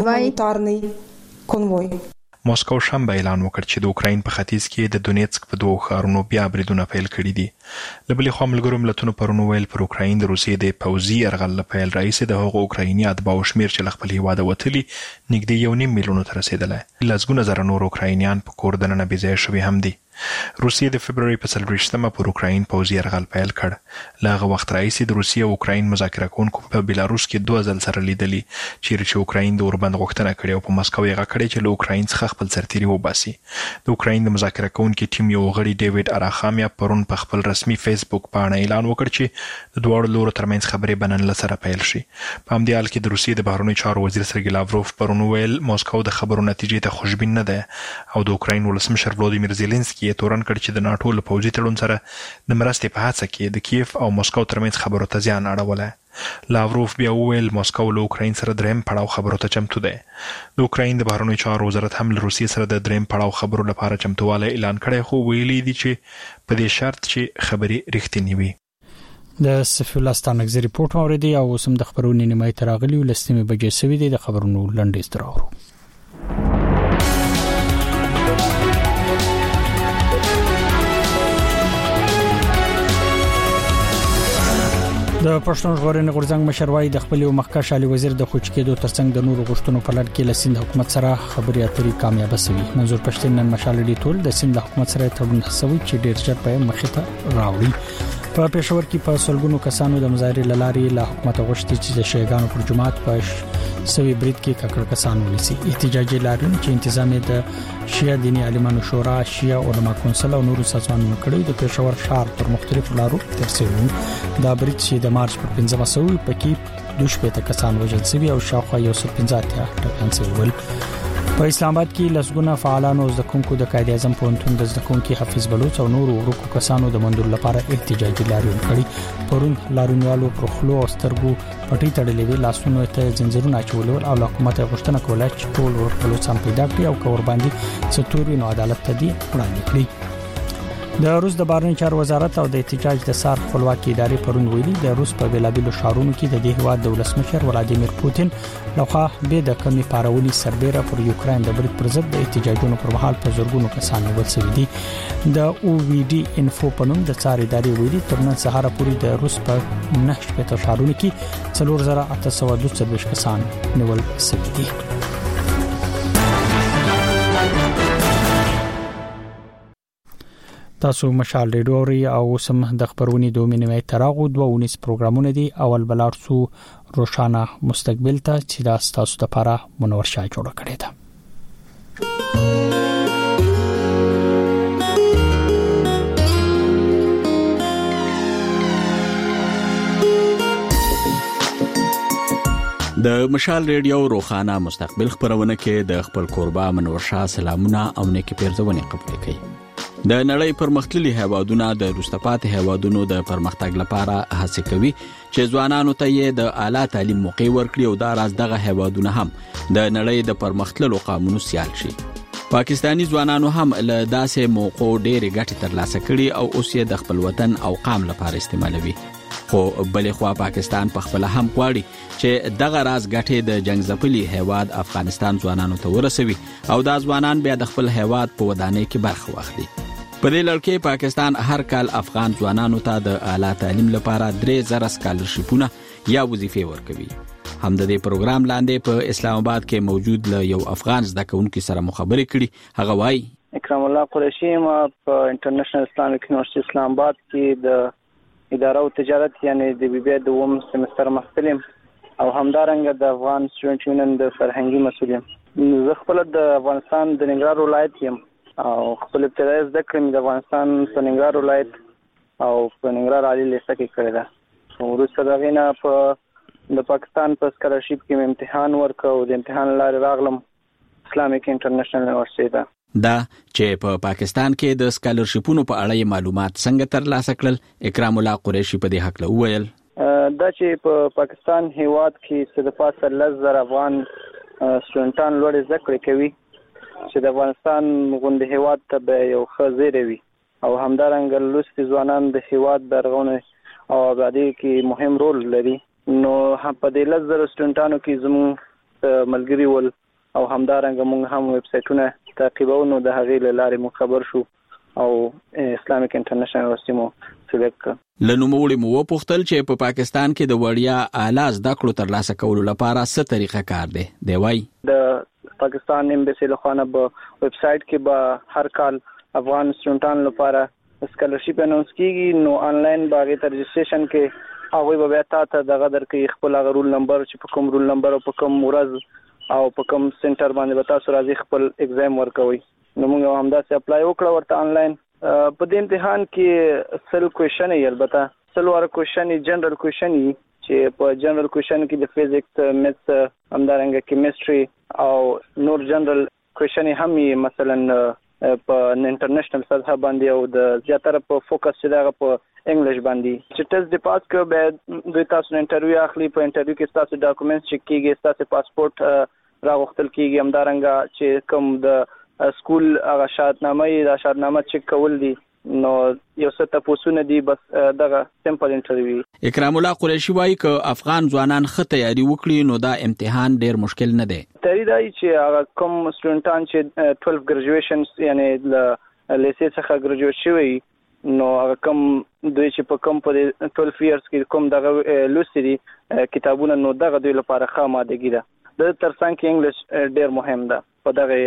وای. ماسکو شنبه اعلان وکړ چې د اوکراین په ختیځ کې د دونیتسک په دوه ښارونو بیا بریدونه پیل کړي دي. له بلې خوا ملګرو ملتونو پرون ویل پر اوکراین د روسیې د پوځي یرغل له پیل راهیسې د هغو اوکرایني اتباعو شمېر چې له خپل هېواده وتلي نږدې یو نیم میلیونو ته رسېدلی. لسګونه زره نور اوکراینیان په کور دننه بې ځایه شوي هم دي. روسیې د فبرवरी په څلوېښتمه پر اوکراین پوځي یرغل پیل کړ. له هغه وخت راهیسې د روسیې او اوکراین مذاکره کوونکو په بیلاروس کې دوه ځل سره لیدلي چیرې چې اوکراین د اوربند غوښتنه کړې او په مسکو یې غږ کړی چې له اوکراین څخه خپل سرتیري وباسي. د اوکراین د مذاکره کوونکي ټیم یو غړي ډیوډ اراخامیا پرون په خپل رسمي فیسبوک باندې اعلان وکړ چې د دواړو لورو ترمنځ خبرې به نن له سره پیل شي. په همدې حال کې د روسیې د بهرنیو چارو وزیر سرګی لاوروف پرون ویل موسکو د خبرو نتیجې ته خوشبین نه ده او د اوکراین ولسمشر ولودیمیر زيلنسکي یې تورن کړ چې د ناتو له پوځي تړون سره د مرستې په هڅه کې د کیف او موسکو ترمنځ خبرو ته زیان اړولی. لاوروف بیا وویل موسکو له اوکراین سره دریم پړاو خبرو ته چمتو ده. د اوکراین د بهرنیو چارو وزارت هم له روسیې سره د دریم پړاو خبرو لپاره چمتووالی اعلان کړی خو ویلي دي چې په دې شرط چې خبرې رښتینې وي. د صفی الله ستانکزی ریپورت اوریدي او سم د خبرونې نیمه تراغلی ولستمه بجې سوي دي د خبرونو لنډیز تراورو. د پښتون ژغورنې غورځنګ مشروي د خپل مخکښ علي وزیر د خوچ کېدو ترڅنګ د نورو غشتونو په لړ کې لسیند حکومت سره خبري اترې کامیاب شوي. منظور پښتون نن مشال دی ټول د سیند حکومت سره تړون شوی چې ډیر ژر په مخه ته راوړي. په پېښور کې په سلګونو کسانو د مظاهرې لاري له حکومت غوښتي چې د شیګانو پر جماعت په سوي برید کې ککړ کسانو ولسی احتجاجي لاري چې تنظیم د شیعه دیني عالمانو شورا شیعه علما کونسل او نورو سازمانونو کړي د پېښور ښار پر مختلفو لارو ترسره دا برید چې د مارچ پر پنځمه سوي پکې دوه شپږ کسان وژل شوي او شاوخوا یو سل پنځه ټکان شوي. په اسلام آباد کې لسګونه فعالانو د کومکو د قائد اعظم پونتون د ځکونکو حفیظ بلوچ او نورو ورکو کسانو د منډور لپاره احتجاجي لاري کړی. پرون لاریونوالو پر خلو او سترګو پټي تړلې وی لاسونو ته زنجیرونه چولول او حکومت غوښتنه کوله چې ټول ورکلو سم پیدا کړي او کور باندې ستوري نو عدالت ته دی وړاندې کړي. د روس د بهرنیو چارو وزارت او د احتجاج د سار خپلواکي ادارې پرون ویلي د روس په بلابلو شهرونو کې د دې هواد د ولسمشر ولادیمیر پوتین لوخه به د کمی پارولي سربېره پر یوکرين د برید پر ضد د احتجاجونو پر مهال په زورګونو کسان وڅوي دي. د او وی ډي انفو پنوم د څار ادارې ویلي تر نن سهار پورې د روس په نه شپږ شهرونو کې څلور زره اته سوه دوه څلوېښت کسان نیول شوي دي. تاسو مشال ریډیو ری او سم د خبرونې دوه مینه تراغو دوه ونیس پروګرامونه دي. اول بلارسو روشانه مستقبل ته چې دا تاسو لپاره منور شای جوړ کړی دی. د مشال ریډیو روخانه مستقبل خبرونه کې د خپل قربا منور شاه سلامونه او نیکی پیرزونه قبول کړي. د نړۍ پرمختللي هیوادونه د روستپاتې هیوادونو د پرمختګ لپاره هڅه کوي چې ځوانانو ته یې د اعلی تعلیم موقع ورکړي او دا راز دغه هیوادونه هم د نړۍ د پرمختللو قانونو سیال شي. پاکستانی ځوانانو هم له داسې موقع ډېرې ګټې ترلاسه کړي او اوس یې د خپل وطن او قام لپاره استعمالوي. خو بلې خوا پاکستان په خپل هم غواړي چې دغه راز ګټې د جنگ ځپلي هیواد افغانستان ځوانانو ته ورسوي او دا ځوانان بیا د خپل هیواد په ودانۍ کې برخه واخلي. په دې لړ کې پاکستان هر کال افغان ځوانانو ته د اعلی تعلیم لپاره درې زره سکالرشیپونه یا وظیفې ورکوي. هم د دې پروګرام لاندې په اسلام آباد کې موجود ل یو افغان زده کوونکي سره مخابره کړي. هغه وایي اکرام الله قریشی ما په انټرنیشنل اسلامیک یونیورسيټي اسلام آباد کې د اداره او تجارت یعنی د بي بي د وم سمستر محتلم او همدارنګه د افغان سټوډنټ یونین د فرهنګي مسؤل یم. زه خپل د افغانستان د ننګرهار ولایت یم او خپل ابتدایي زده کړې د افغانستان په ننګرهار ولایت او په ننګرهار عالی لیسه کې کړې ده. وروسته د غینا په د پاکستان په سکالرشیپ کې امتحان ورکړ او د امتحان لارې راغلم اسلامیک انټرنیشنل یونیورسيټي ده. دا چې په پاکستان کې د سکالرشیپونو په اړه معلومات څنګه ترلاسه کړل اکرام الله قریشی په دې حق له ویل دا چې په پاکستان هیواد کې صدفات لس زره افغان سټوډنټان لوړ زده کړې کوي چې د افغانستان غونډه هیواد ته به یو خزیره وي او همدارنګه لوستي ځوانان د هیواد درغونه او آبادی کې مهم رول لري. نو هم په دې لس زره سټوډنټانو کې زموږ ملګری ول او همدارنګه موږ هم ویب سټونه تعقیبونو د هغې لارې مو خبر شو او اسلامیک انټرنیشنل یونیورسيټي مو سلیکټ کړ. لنوموړي مو وپوښتل چې په پاکستان کې د وړیا اعلی زده کړو ترلاسه کولو لپاره څه طریقه کار دی. دی وایي د پاکستان ایمبیسی له خوا نه په ویب سټ کې به هر کال افغان سټوډنټانو لپاره سکالرشپ اناونس کیږي نو آنلاین باغې ته رجسټریشن کې هغه به بیا تاسو دغه درکې خپل هغه رول نمبر چې په کوم رول نمبر او په کوم ورځ او په کوم سنټر باندې به تاسو راځي خپل ایگزام ورکوي. نو موږ هم دا سه اپلای وکړو ورته آنلاین. په دې امتحان کې سل کوېشن یې البته سل واره کوېشن جنرال کوېشن چې په جنرال کوېشن کې د فزیکس میث همدارنګه کیمستري او نور جنرال کوېشن هم یې مثلا په انټرنیشنل سطح باندې او د زیاتره په فوکس چې دغه په انګلیش باندې چې ټیسټ د پاس کو به دوی تاسو انټرویو اخلي. په انټرویو کې تاسو ډاکومېنټس چک کیږي تاسو پاسپورت راغوښتل کیږي همدارنګه چې کوم د سکول هغه شهادتنامه دا شهادتنامه چک کول دي نو یو څه تاسو نه دی بس دغه سمپل انټرویو. اکرام الله قریشي وایي ک افغان ځوانان ښه تیاری وکړي نو دا امتحان ډیر مشکل نه دی. تیاری دی چې هغه کوم سټوډنټان چې بارہ ګریجویشن یعنی د لیسې څخه ګریجویټ شوی نو هغه کوم دوی چې په کوم په بارہ ایئرز کې کوم دغه لوسری کتابونه نو دغه دوی لپاره ښه مادهګی ده. د ترڅنګ کې انګلیش ډیر مهم ده په دغه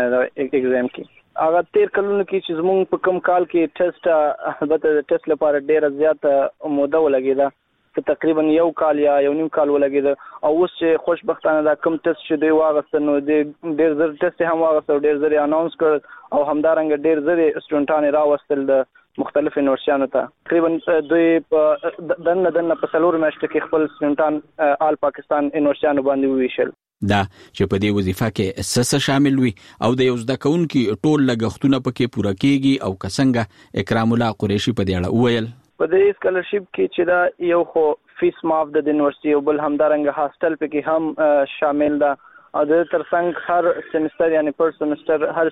ایگزام کې. هغه تیر کلونو کې چې زموږ په کوم کال کې ټیسټ البته د ټیسټ لپاره ډیره زیاته موده ولګیده چې تقریبا یو کال یا یو نیم کال ولګیده او اوس چې خوشبختانه دا کوم ټیسټ چې دوی واغسته نو د ډیر زر ټیسټ هم واغسته ډیر زر اناونس کړ او همدارنګه ډیر زر سټوډنټان راوستل د مختلف یونیورسيانو ته. تقریبا دوی په دنه دنه په څلور میاشتو کې خپل سټوډنټان آل پاکستان یونیورسيانو باندې ویشل. دا چې په دې وظیفه کې څه شامل وي او د یو زده کوونکي ټول لګښتونه پکې پوره کیږي او کسنګ اکرام الله قریشي په دې اړه وویل. په دې سکالرشپ کې چې دا یو خو فیس معاف د یونیورسيټي او بل همدارنګه هاستل پکې هم شامل ده او د ترڅنګ هر سمستر یعنی پر سمستر هر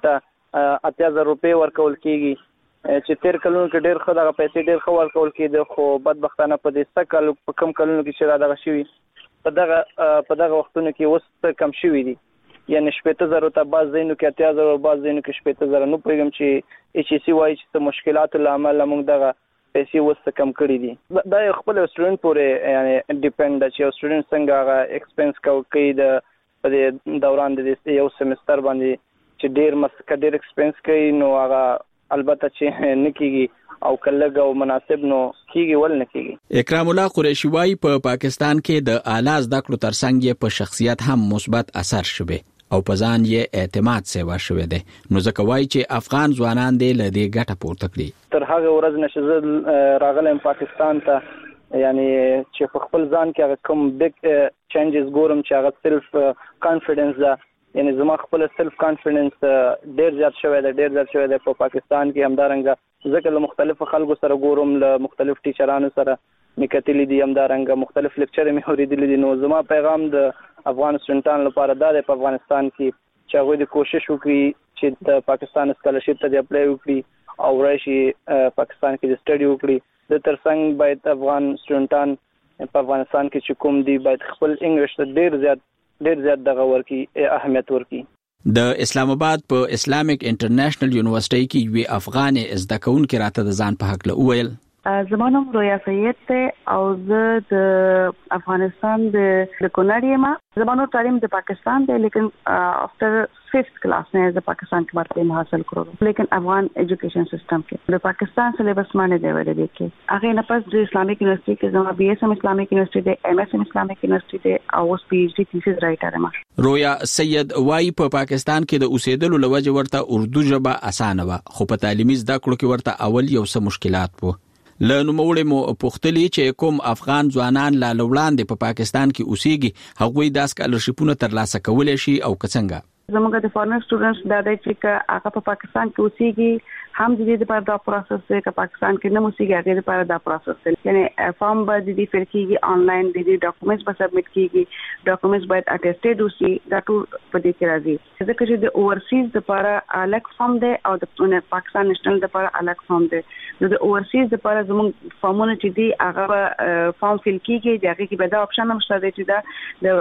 سټوډنټ اتیا زره روپے ورکول کیږي چې تیر کلونو کې ډېر خو دغه پیسې ډېر خو ورکول کېده خو بدبختانه په دې سکل په کم کلونو کې چې را دغه شوي په دغه په دغه وختونو کې اوس کم شوي دي یعنی شپږ زره ته بعض ځینو کې اتیا زره بعض ځینو کې شپږ زره نو پېږم چې ایچ سی وایي چې مشکلاتو لامل موږ دغه پیسې اوس کم کړي دي. دا یو خپل سټوډنټ پورې یعنی ډیپند چې یو سټوډنټ څنګه هغه ایکسپنس کوي د په دې دوران د یو سمستر باندې چې ډېر مسکه ډېر ایکسپنس کوي نو هغه البته چې نکېږي او کلهګ او مناسب نو کیږي ول نکېږي. اکرام الله قریشي وایي په پاکستان کې د اعلی زده کړو ترڅنګ یې په شخصیت هم مثبت اثر شوه او په ځان یې اعتماد سیوا شوه دی نو ځکه وایي چې افغان ځوانان دې له دې ګټه پورته کړي. تر هغه ورځ نشزل راغلم پاکستان ته یعنی چې په خپل ځان کې هغه کوم بیگ چینجز ګورم چې هغه سلف کانفیډنس ده یعنی زما خپل سلف کانفیډنس ډیر زیات شوی دی ډیر زیات شوی دی په پاکستان کې همدارنګه ځکه له مختلفو خلکو سره ګورم له مختلف ټیچرانو سره میکتلی دي همدارنګه مختلف لیکچر مې اوریدلی دي نو زما پیغام د افغان سټوډنټانو لپاره دا دی په افغانستان کې چې هغه د کوشش وکړي چې د پاکستان سکالرشپ ته اپلای وکړي او راشي پاکستان کې د سټډي وکړي د ترڅنګ باید افغان سټوډنټان په افغانستان کې چې کوم دي باید خپل انګلیش ته ډیر زیات ډیر زیات دغه ورکی اهمیت ورکی. د اسلام آباد په اسلامیک انټرنیشنل یونیورسيټي کې یو افغان زده کوونکی راته د ځان په حق له وویل. زمانم رویا سید ته او زه د افغانستان د د کونړ ما زمانو تعلیم د پاکستان دی لیکن افټر ففتھ کلاس نه د پاکستان کې مرتبه حاصل کړو لیکن افغان ایجوکیشن سیستم کې د پاکستان سلیبس باندې دی وړي دي کې هغه نه پس د اسلامیک یونیورسيټي کې زما بي اس ام اسلامیک یونیورسيټي دی ایم اس ام اسلامیک یونیورسيټي دی او اوس پی ایچ ډی تھیسس رائټر ما. رویا سید وای په پاکستان کې د اوسېدلو لوجه ورته اردو ژبه اسانه و خو په تعلیمي زده کړو کې ورته اول یو څه مشکلات وو. له نوموړي مو پوښتلي چې کوم افغان ځوانان لا لوړاندې په پاکستان کې اوسېږي هغوی د سکالرشپونو ترلاسه کولای شي او څنګه. زموږ د فارنر سټوډنټس دا دی چې هغه په پاکستان کې اوسېږي هم د دې لپاره دا پروسس دی چې پاکستان کې نه اوسېږي هغه لپاره دا پروسس دی یعنی فارم به د دې فل کېږي انلاین د دې ډاکومېنټس به سبمټ کېږي ډاکومېنټس باید اټیسټډ اوسي دا ټول په دې کې راځي ځکه چې د اوورسیز لپاره الګ فارم دی او د پاکستان نېشنل لپاره الګ فارم دی د اوورسیز لپاره زموږ فارمونه چې دی هغه فارم فل کېږي د هغه کې به دا اپشن هم شته چې دا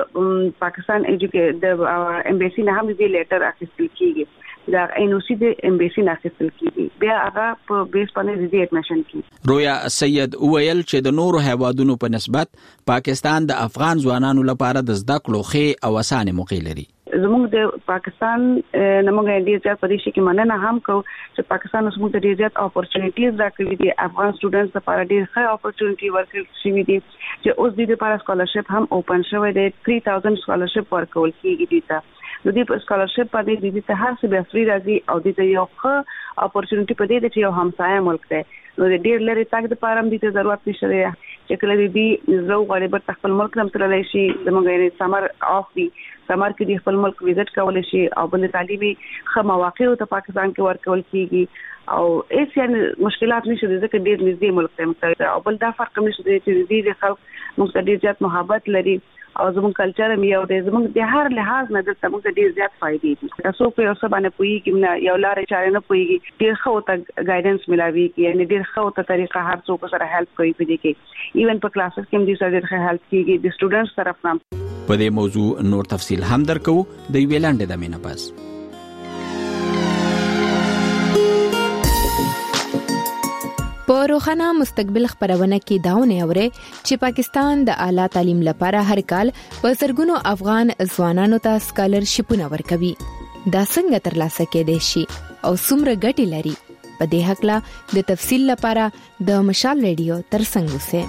د پاکستان ایجوکیشن د امبیسي نه هم د لیټر اخیستل کېږي دا ان او سی د امبیسي نه اخیستل کېږي بیا هغه په بیس باندې د اډمیشن کېږي. رویا سید ویل چې د نورو هیوادونو په نسبت پاکستان د افغان ځوانانو لپاره د زده کړو ښه او اسانه موقع لري. زموږ د پاکستان نمونږ ډیر زیات په دې شي کې مننه هم کو چې پاکستان زموږ ته ډیر زیات اپورچونټیز راکړي دي. افغان سټوډنټس لپاره ډیر ښه اپورچونټي ورکړل شوې دي چې اوس د لپاره سکالرشپ هم اوپن شوی دی. تhree thousand سکالرشپ ورکول کیږي دي ته د دې سکالرشپ په دې د ته هر څه به فری راځي او د یو ښه اپورچونټي په دې چې یو همسایه ملک دی نو د ډیر لري تاګ د پاره هم د ضرورت نشته دی چې کله دې زو غریب خپل ملک نم ترلای شي زموږ یې سمر اف دی سمر کې د خپل ملک وزټ کول شي او بل تعلیمي خه مواقع ته پاکستان کې ورکول کیږي او هیڅ یعنی مشکلات نشته ځکه ډیر نږدې ملک ته او بل دا فرق نشته چې دې خلک موږ ډیر زیات محبت لري او زموږ کلچر هم یو دی زموږ د هر لحاظ نه د زموږ ډیر زیات فائدې دي. تاسو په یو څه باندې پوهیږئ نه یو لارې چارې نه پوهیږئ ډیر ښه ته ګایډنس ملاوي کی یعنی ډیر ښه ته طریقه هر څوک سره هیلپ کوي په دې کې ایون په کلاسز کې هم دې سره ډیر ښه هیلپ کیږي د سټوډنټس طرف نه. په دې موضوع نور تفصیل هم درکو د ویلاند د مینه پاس. په روښانه مستقبل خبرونه کې داونه اوري چې پاکستان د اعلی تعلیم لپاره هر کال په زرګونو افغان ځوانانو ته سکالرشپونه ورکوي. دا څنګه ترلاسه کېدای شي او څومره ګټې لري؟ په دې حق لا د تفصیل لپاره د مشال ریډیو ترڅنګ اوسئ.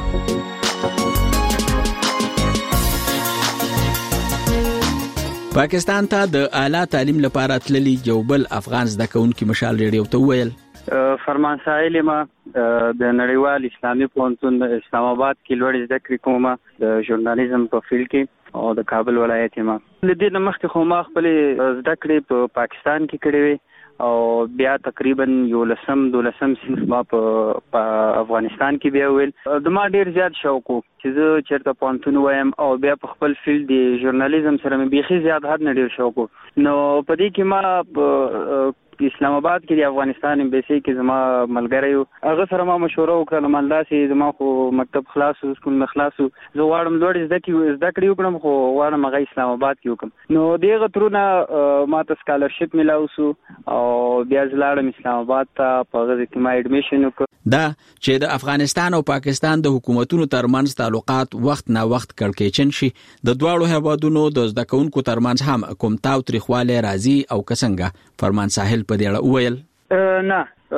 پاکستان ته د اعلی تعلیم لپاره تللی یو بل افغان زده کوونکي مشال ریډیو ته ویل فرمان سائل ما د نړیوال اسلامي پوهنتون اسلام آباد کې لوړ زده کړې کومه د ژورنالیزم په فیلډ کې او د کابل ولایت ما لدې مخکې خو ما خپل زده کړې په پاکستان کې کړې وې او بیا تقریبا یو لسم دولسم صنف ما په افغانستان کې بیا ویل د ما ډیر زیات شوق چې زه چیرته پوهنتون وایم او بیا په خپل فیلډ د ژورنالیزم سره مې بيخي زیات حد نه ډیر شوق نو په دې کې ما اسلام آباد کې د افغانستان امبیسي کې زما ملګری هغه سره ما مشوره وکړه مالداسي زما خو مکتب خلاص او سکول مخلاص زه واړم لوړ زده کې زده کړې وکړم خو واړم هغه اسلام آباد کې وکم نو دغه ترونه ما ته سکالرشپ ملاو سو او بیا ځلاړم اسلام آباد ته په هغه کې ما اډمیشن وکړ. دا چې د افغانستان او پاکستان د حکومتونو ترمنځ تعلقات وخت نه وخت کړکېچن شي د دواړو هیوادونو د زده کوونکو ترمنځ هم کوم تاو تریخواله راځي او کسنګه فرمان ساحل په دې اړه وویل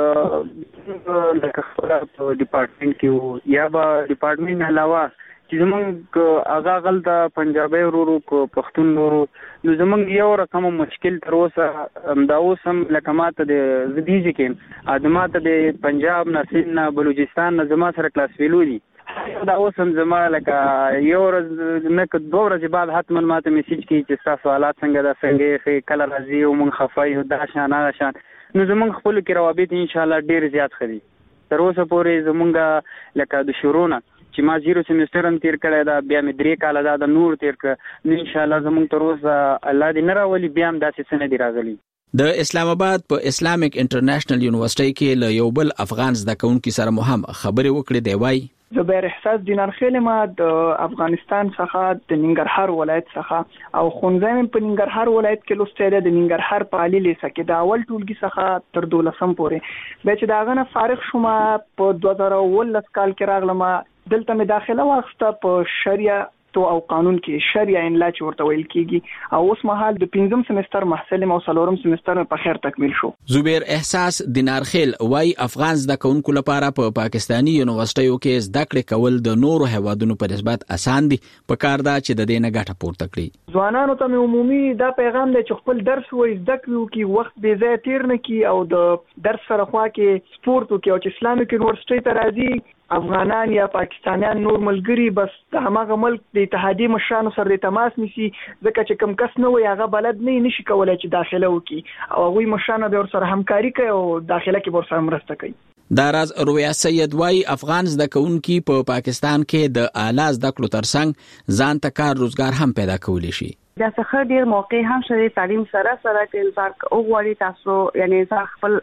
نه لکه خپل په ډپارټمنټ کې یا به ډپارټمنټ علاوه چې زمونږ هغه غلطه پنجابي ورورو کو پښتون ورورو نو زمونږ یو رقم مشکل تر اوسه دا اوس هم لکه ماته د زديږي کې ادماته د پنجاب نه سین نه بلوچستان نه زما سره کلاس ویلو دي دا اوس هم زما لکه یو ورځ نه که دوه ورځې بعد حتما ماته میسج کوي چې تاسو حالات څنګه دا څنګه کله راځي او مونږ خفای دا شان هغه شان نو زمونږ خپل کې روابط ان شاء الله ډیر زیات خري تر اوسه پورې زمونږ لکه د شروع چې ما زیرو سیمستر هم تیر کړی دا بیا مې درې کاله دا د نور تیر کړ نو ان شاء الله زمونږ تر اوسه الله دې نه راولي بیا هم داسې څه نه دی راغلي. د اسلام آباد په اسلامیک انټرنیشنل یونیورسيټي کې له یو بل افغان زده کوونکي سره مو هم خبرې وکړې دی وای زبیر احساس دینار خیل ما د افغانستان څخه د ننګرهار ولایت څخه او خونځایم په ننګرهار ولایت کې لوستل د ننګرهار په علي لیسه کې د اول ټولګي څخه تر دولسم پورې به چې داغه نه فارغ شوم په دوه زره ولس کال کې راغلم دلته مې داخله واخسته په شریعه تو او قانون کې شریعه انلا چې ورته ویل کیږي او اوس مهال د پنځم سمستر محصل او څلورم سمستر په خیر تکمیل شو. زبیر احساس دینارخیل وای افغان زده کوونکو لپاره په پا پاکستانی یونیورسيټیو کې زده کړې کول د نورو هیوادونو په نسبت اسان دي په کار دا چې د دې نه ګټه پورته کړي. ځوانانو ته عمومي دا پیغام دی چې خپل درس وای زده کړو کې وخت به ځای تیر نه کی او د درس سره خوا کې سپورت او کې او اسلامي یونیورسيټي ته راځي افغانان یا پاکستانیان نور ملګری بس د هغه ملک د اتحادیې مشرانو سره د تماس نیسي ځکه چې کم کس نه وي هغه بلد نه نشي کولای چې داخله وکړي او هغه مشرانو به ور سره همکاري کوي او داخله کې ور سره مرسته کوي. دا راز رویا سید وای افغان زده کوونکي په پا پاکستان کې د اعلی زده کړو ترڅنګ ځان ته کار روزګار هم پیدا کولی شي. دا څخه ډیر موقع هم شری تعلیم سره سره چې انسان او غواړي تاسو یعنی انسان خپل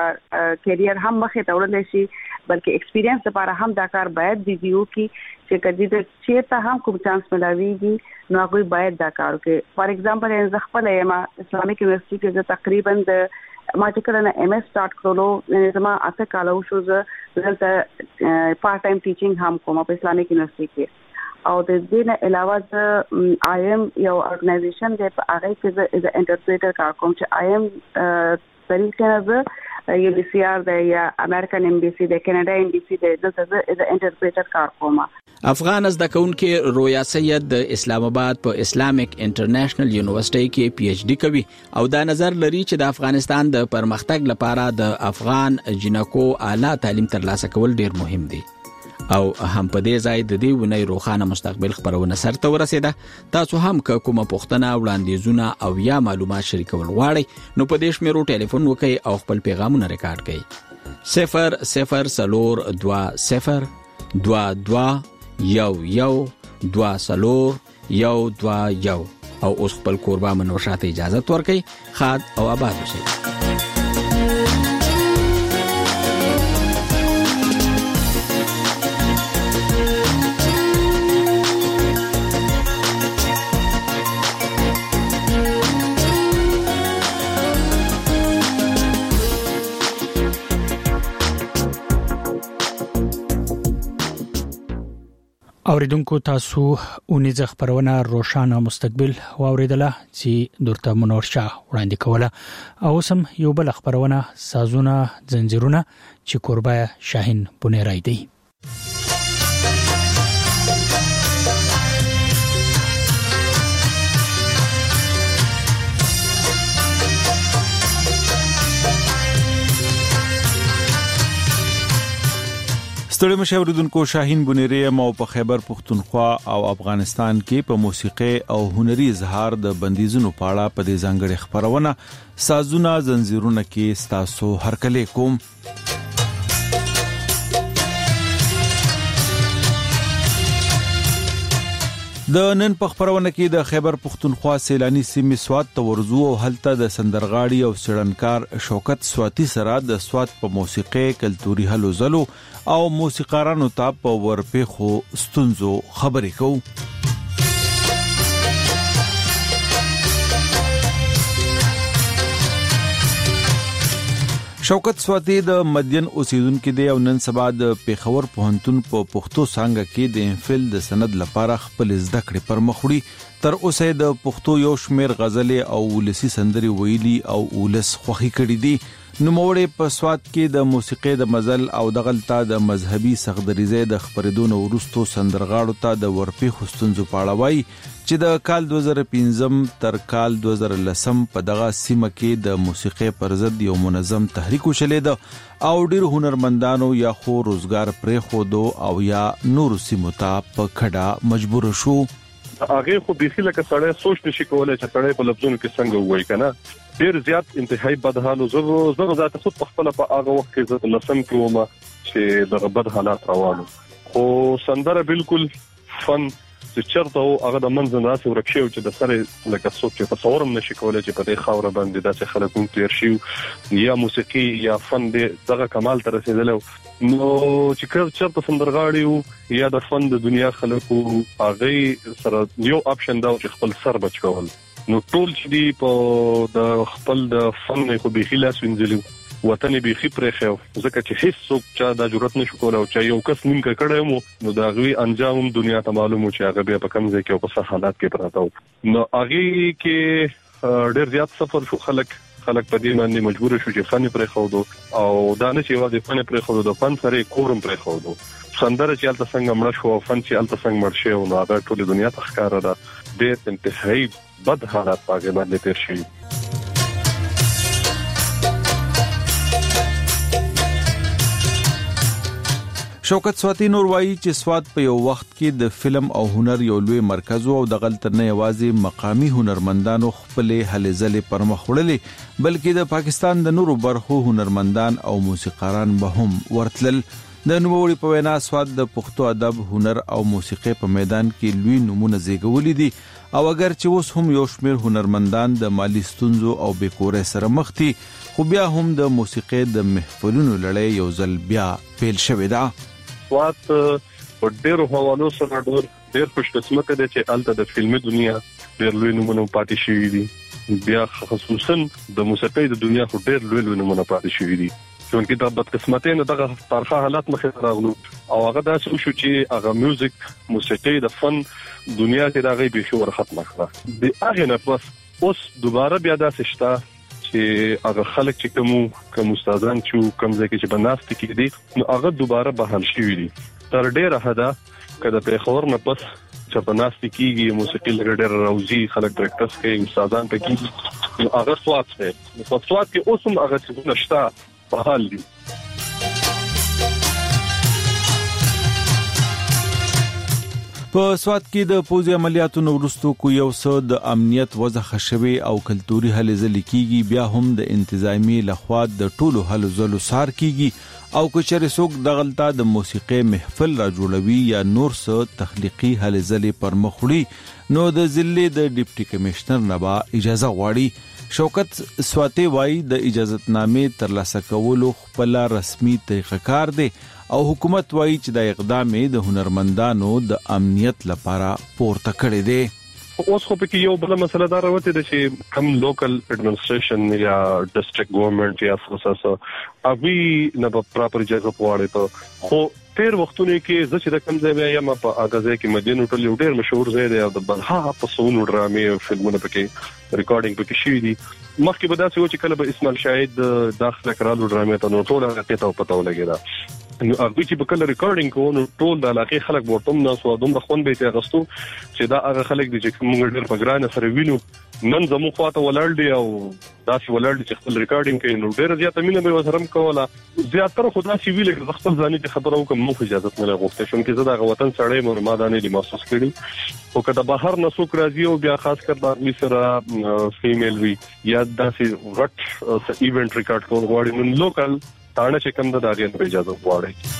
کیریئر هم مخې ته وړل شي بلکې ایکسپیرینس لپاره هم دا کار باید دیو کی چې کدی د چیرته هم کوم چانس ملاويږي نو هغه باید دا کار وکړي. فار ایگزامپل ان خپل یم اسلامیک یونیورسيټي کې تقریبا د ما چې کله نه ایم اس سٹارټ کړو زما اته کالو شو زه دلته پارت ټایم ټیچینګ هم کوم په اسلامیک یونیورسيټي کې او د دې نه علاوه د آی ایم یو ارګنایزیشن دی په هغه کې د انټرپریټر کار کوم چې آی ایم طریقې نه یو بي سي آر دی یا امریکن ایمبیسی دی کینیډا ایمبیسی دی دلته د انټرپریټر کار کوم. افغان زده کوونکي رویا سید د اسلام آباد په اسلامیک انټرنیشنل یونیورسيټي کې پی ایچ ډي کوي او دا نظر لري چې د افغانستان د پرمختګ لپاره د افغان جنکو اعلی تعلیم ترلاسه کول ډیر مهم دي او هم په دې ځای د دې ونې روښانه مستقبل خبرونه سره ورسېده. تاسو هم کومه پوښتنه وړاندیزونه او یا معلومات شریکول غواړئ نو په دې شمیرو ټلیفون وکړئ او خپل پیغامونه ریکارډ کړئ. صفر صفر صفر دوا صفر دوا دوا یو یو دوا سلور یو دوا یو او اوس خپل کوربه منو شاته اجازه ورکړئ. خاد او آباد اوسئ. اوریدونکو تاسو اونیزه خبرونه روشانه مستقبل واوریدله چې درته منور شاه وړاندې کوله او سم یو بل خبرونه سازونه زنجیرونه چې قربای شاهین بنیرای دی. ستړي مشاوردونکو شاهین بنيري مو په خیبر پختونخوا او افغانستان کې په موسیقي او هنري اظهار د بندیزونو پاړه په دې ځانګړي خبرونه سازونه زنجیرونه کې ستاسو هرکله کوم. د نن په خبرونه کې د خیبر پختونخوا سیلانی سیمې سوات تورزو او هلته د سندرغاړي او سړنکار شوکت سواتی سره د سوات په موسیقي کلتوري هلو زلو او موسیقارانو ته په ورپېخو ستونزو خبرې کوو. شوکت سواتی د مدین اوسیدونکو دی او نن سبا د پیښور پوهنتون په پښتو څنګه کې د انفل د سند لپاره خپل زده کړې پر مخ وړي. تر اوسه د پښتو یو شمیر غزل او ولسی سندري ویلي او ولس خوخي کړي دي. نو موړې په سوات کې د موسیقي د مزل او د غلطه د مذهبي سخدریزه د خبرېدون ورستو سندرغاړو ته د ورپېخو ستونزو پاړوي چې د کال دوه زره پنځم تر کال دوه زره لسم په دغه سیمه کې د موسیقي پر ضد یو منظم تحریک وشلید او ډیر هنرمندانو یا خو روزګار پرې خودو او یا نور سیمو ته په کډه مجبور شو. هغه خو بيخي لکه سړی سوچ نشي کولای چې سړی په لفظونو کې څنګه وایي کنه. ډیر زیات انتهایی بد حال او زه زه ذات خود په خپل په هغه وخت کې زه لسم کې ومه چې دغه بد حالات روانو خو سندره بالکل فن چې چرته هغه د منځ نه اسې ورکشي چې د سره لکه څوک چې تصورم نشي کولای چې په دې خاور باندې داسې خلک هم تیر شي یا موسیقي یا فن دې دغه کمال ته رسیدلو. نو چې کله چرته سندرغاړي یا د فن د دنیا خلکو هغه سره یو اپشن دا چې خپل سر بچ کول. نو ټول چې دی په د خپل د فن خو به خلاص وینځلو وطن به خې پرې خو ځکه چې هیڅ څوک چا د جرأت نشو کولای او چې یو کس نیم کړه مو نو دا غوي انجام دنیا ته معلومو چې هغه به په کوم ځای کې او په حالات کې پراته و. نو هغه کې ډېر زیات سفر شو خلک خلک په دې باندې مجبور شو چې فن پرې خو او دا نه چې واځي فن پرې خو د فن سره کورم پرې خو سندره چې الته څنګه مړ شو فن چې الته څنګه مړ شو نو هغه ټول دنیا ته ښکارا ده ډېر انتهایی بد حالات پاګه باندې تیر شي. شوکت سواتی نور وایي چې سوات په یو وخت کې د فلم او هنر یو لوی مرکز او د غلط نه یوازې مقامی هنرمندانو خپل هلې ځلې پر مخ وړلې بلکې د پاکستان د نورو برخو هنرمندان او موسیقاران به هم ورتلل. د نوموړي په وینا سوات د پښتو ادب هنر او موسیقي په میدان کې لوی نمونه زیږولې دي او اگر چې اوس هم یو شمیر هنرمندان د مالی ستونزو او بیکورۍ سره مخ دي خو بیا هم د موسیقي د محفلونو لړۍ یو ځل بیا پیل شوې ده. سوات په ډېر حوالو سره ډېر ډېر خوش قسمت دي چې الته د فلمي دنیا ډېر لوی نمونه پاتې شوی دي. بیا خصوصا د موسیقي د دنیا خو ډېر لوی لوی نمونه پاتې شوی دي. چونکې دا بدقسمتۍ نه دغه تارخه حالات مخې راغلو او هغه داسې شو چې هغه میوزیک موسیقي د فن دنیا کې دا غي به شو ختمه کړه د هغه نه پس اوس دوباره بیا داسې شته چې هغه خلک چې کوم کوم استادان چې کوم ځکه چې بناست کې دي نو هغه دوباره بحال شوی دي تر ډیره حدا کله په خبر نه پس چې بناست کېږي موسیقي لګډر راوځي خلک پریکټس کوي استادان پکې نو هغه سواد دی په سواد کې اوسم هغه څه نشته بحال دي په سواد کې د پوزي عملیاتو وروسته کو یو څه د امنیت وضع خشوي او کلتوري هلې ځل کیږي بیا هم د انتظامی لخوا د ټولو هلو زلو سار کیږي او کچره څوک د غلطه د موسیقي محفل را جوړوي یا نور څه تخلیقي هلې ځل پر مخړي نو د ضلع د ډیپټي کمشنر نبا اجازه غواړي شوکت سواتی وای د اجازهتنامې ترلاسه کولو خپل رسمي طریقه کار دی او حکومت وایي چې د اقدام د هنرمندانو د امنیت لپاره پورته کړی دی اوس خو پکې یو بل مسله دا راوته ده چې کم لوکل اډمنستریشن یا ډیسټریکټ ګورنمنت یا څه اوی نه په پراپر اجازه پواره ته خو تیر وختونه کې زه چې د کم ځای یم په اغازه کې مدینه ټول ډیر مشهور ځای دی او د بلها په سونو ډرامې او فلمونه پکې ریکارډینګ پکې شوی دي مخکې به دا چې کله به اسماعیل شاهد داخله کړالو ډرامې ته نو ټول هغه ته پتاو لګیدا نو هغه چې په کله ریکارډینګ کوو نو ټول د علاقې خلک ورته نو سو دوم بخون به ته غستو چې دا هغه خلک دي چې موږ ډېر په ګرانه سره وینو نن زمو خواته ولړ دي او دا چې ولړ دي چې خپل ریکارډینګ کوي نو ډېر زیاته مینه به وسرم کوله زیاتره خدای شي ویل چې خپل ځاني ته خبرو کوم مو اجازه نه لغوښته شم کې زه د وطن سړی مور ما دانه دي محسوس کړي او کله بهر نه څوک راځي او بیا خاص کر د سره فیمیل وی یا داسې رټ ایونت ریکارډ کول غواړي نو لوکل تانه چې کوم د داغین په اجازه غواړي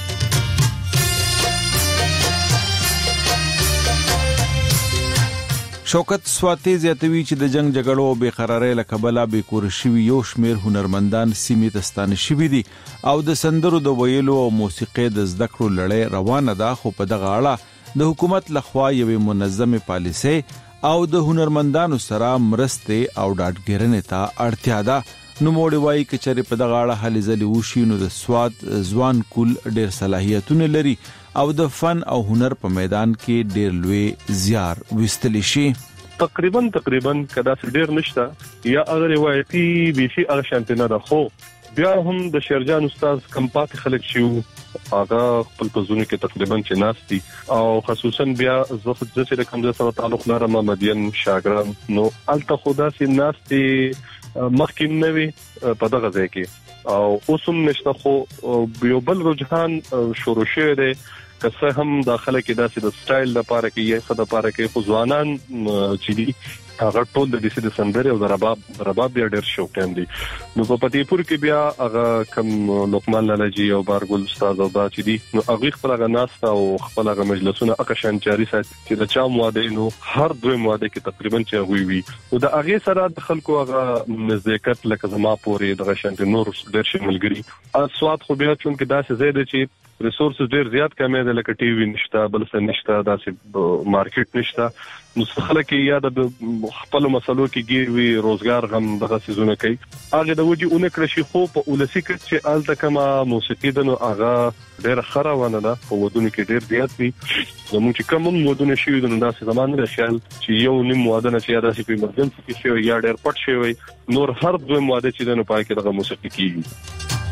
شوکت سواتی زیاتوي چې د جنگ جګړو او بقرارۍ لکبله به کور شوی یو شمیر هنرمندان سیمې تستانه شوی دي او د سندرو د ویلو او موسیقي د زده کړو لړۍ روانه ده خو په دغه اړه د حکومت لخوا یو منظمه پالیسي او د هنرمندانو سره مرسته او ډاډګرنې ته اړتیا ده نو موړي وایي کچره په دغه اړه هلي ځلې وشي نو د سواد ځوان کول ډېر صلاحیتونه لري او د فن او هنر په میدان کې ډېر لوی زیار وستلی شي تقریبا تقریبا کدا ډېر نشته یا اگر روایتي بيشي هغه شانتنه ده خو بیا هم د شیرجان استاد کمپات خلک شو هغه خپل پزونه کې تقریبا چې ناشتي او خصوصا بیا زه چې د کوم ځای سره تعلق لرم مدین شاګرام نو الته خدا سي ناشتي مخکې نوي په دغه ځای کې او اوسم نشته خو یو بل رجحان شروع شوه دی که هم داخله کې داسې د سټایل لپاره کې یې څه لپاره کې خو ځوانان چې دي هغه ټول د دې د سندرې او د رباب رباب بیا ډېر شوقین دي نو په پتی پور کې بیا هغه کم لقمان لالاجی او بارګل استاد او دا چې دي نو هغه خپل غناسته او خپل غ مجلسونه اکشان جاری سات چې د چا مواده نو هر دوی مواده کې تقریبا چې وی وی او د هغه سره د خلکو هغه نزدېکت لکه زما پورې د غشنت نور ډېر شمولګری اسواد خو بیا چون کې داسې زیاده چې ریسورسز ډېر زیات کمې ده لکه ټي وي نشته بل څه نشته داسې مارکیټ نشته نو خلک یا د خپل مسلو کې ګیر وی روزګار غم دغه سيزونه کوي هغه د وجي اونې کړشي خو په ولسی کې چې آلته کما موسیقي د نو هغه ډېر خراونه ده په ودونه کې ډېر زیات وي زموږ چې کوم ودونه شي د داسې زمانه د خیال چې یو نیم ودونه چې داسې په ایمرجنسي کې شي یا ډېر پټ شي نور هر دوه ماده چې د نو پای کې دغه موسیقي کیږي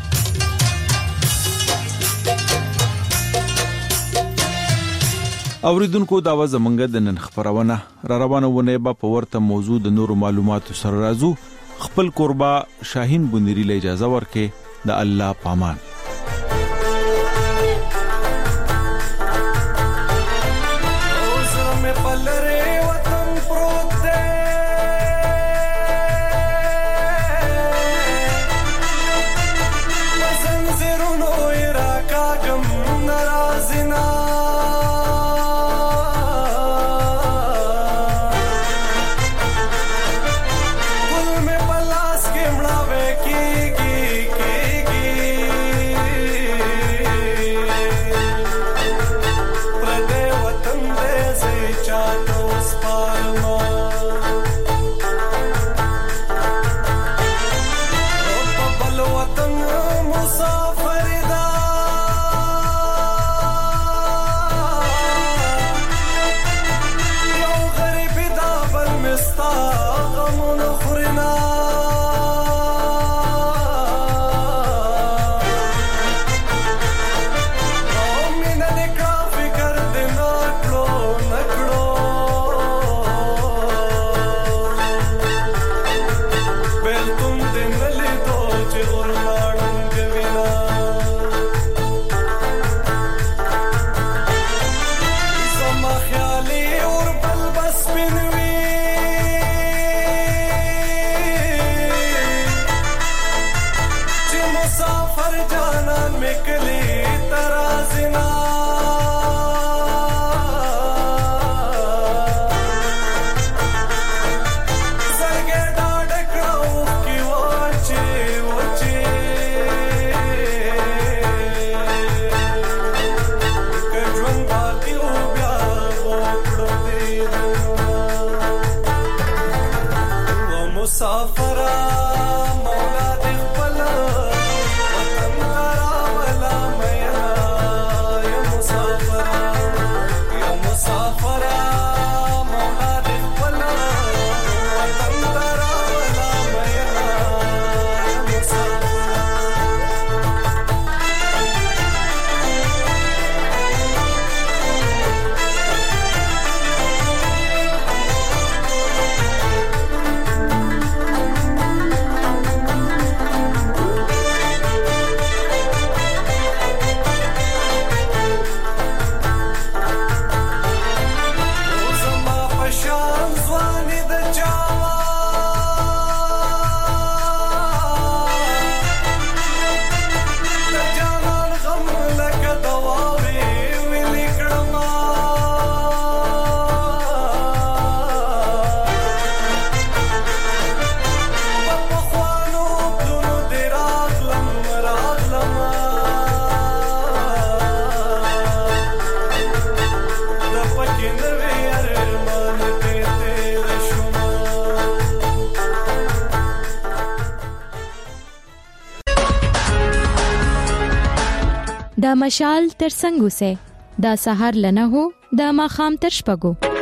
اوریدونکو دا و زمونږ د نن خبرونه را روانه ونه به په ورته موضوع د نورو معلوماتو سره راځو خپل قربا شاهین بنيري له اجازه ورکې د الله پامان مسافر جانان میکلی ترازینا دا مشال تر څنګه سه دا سحر لنه هو دا ماخام تر شپګو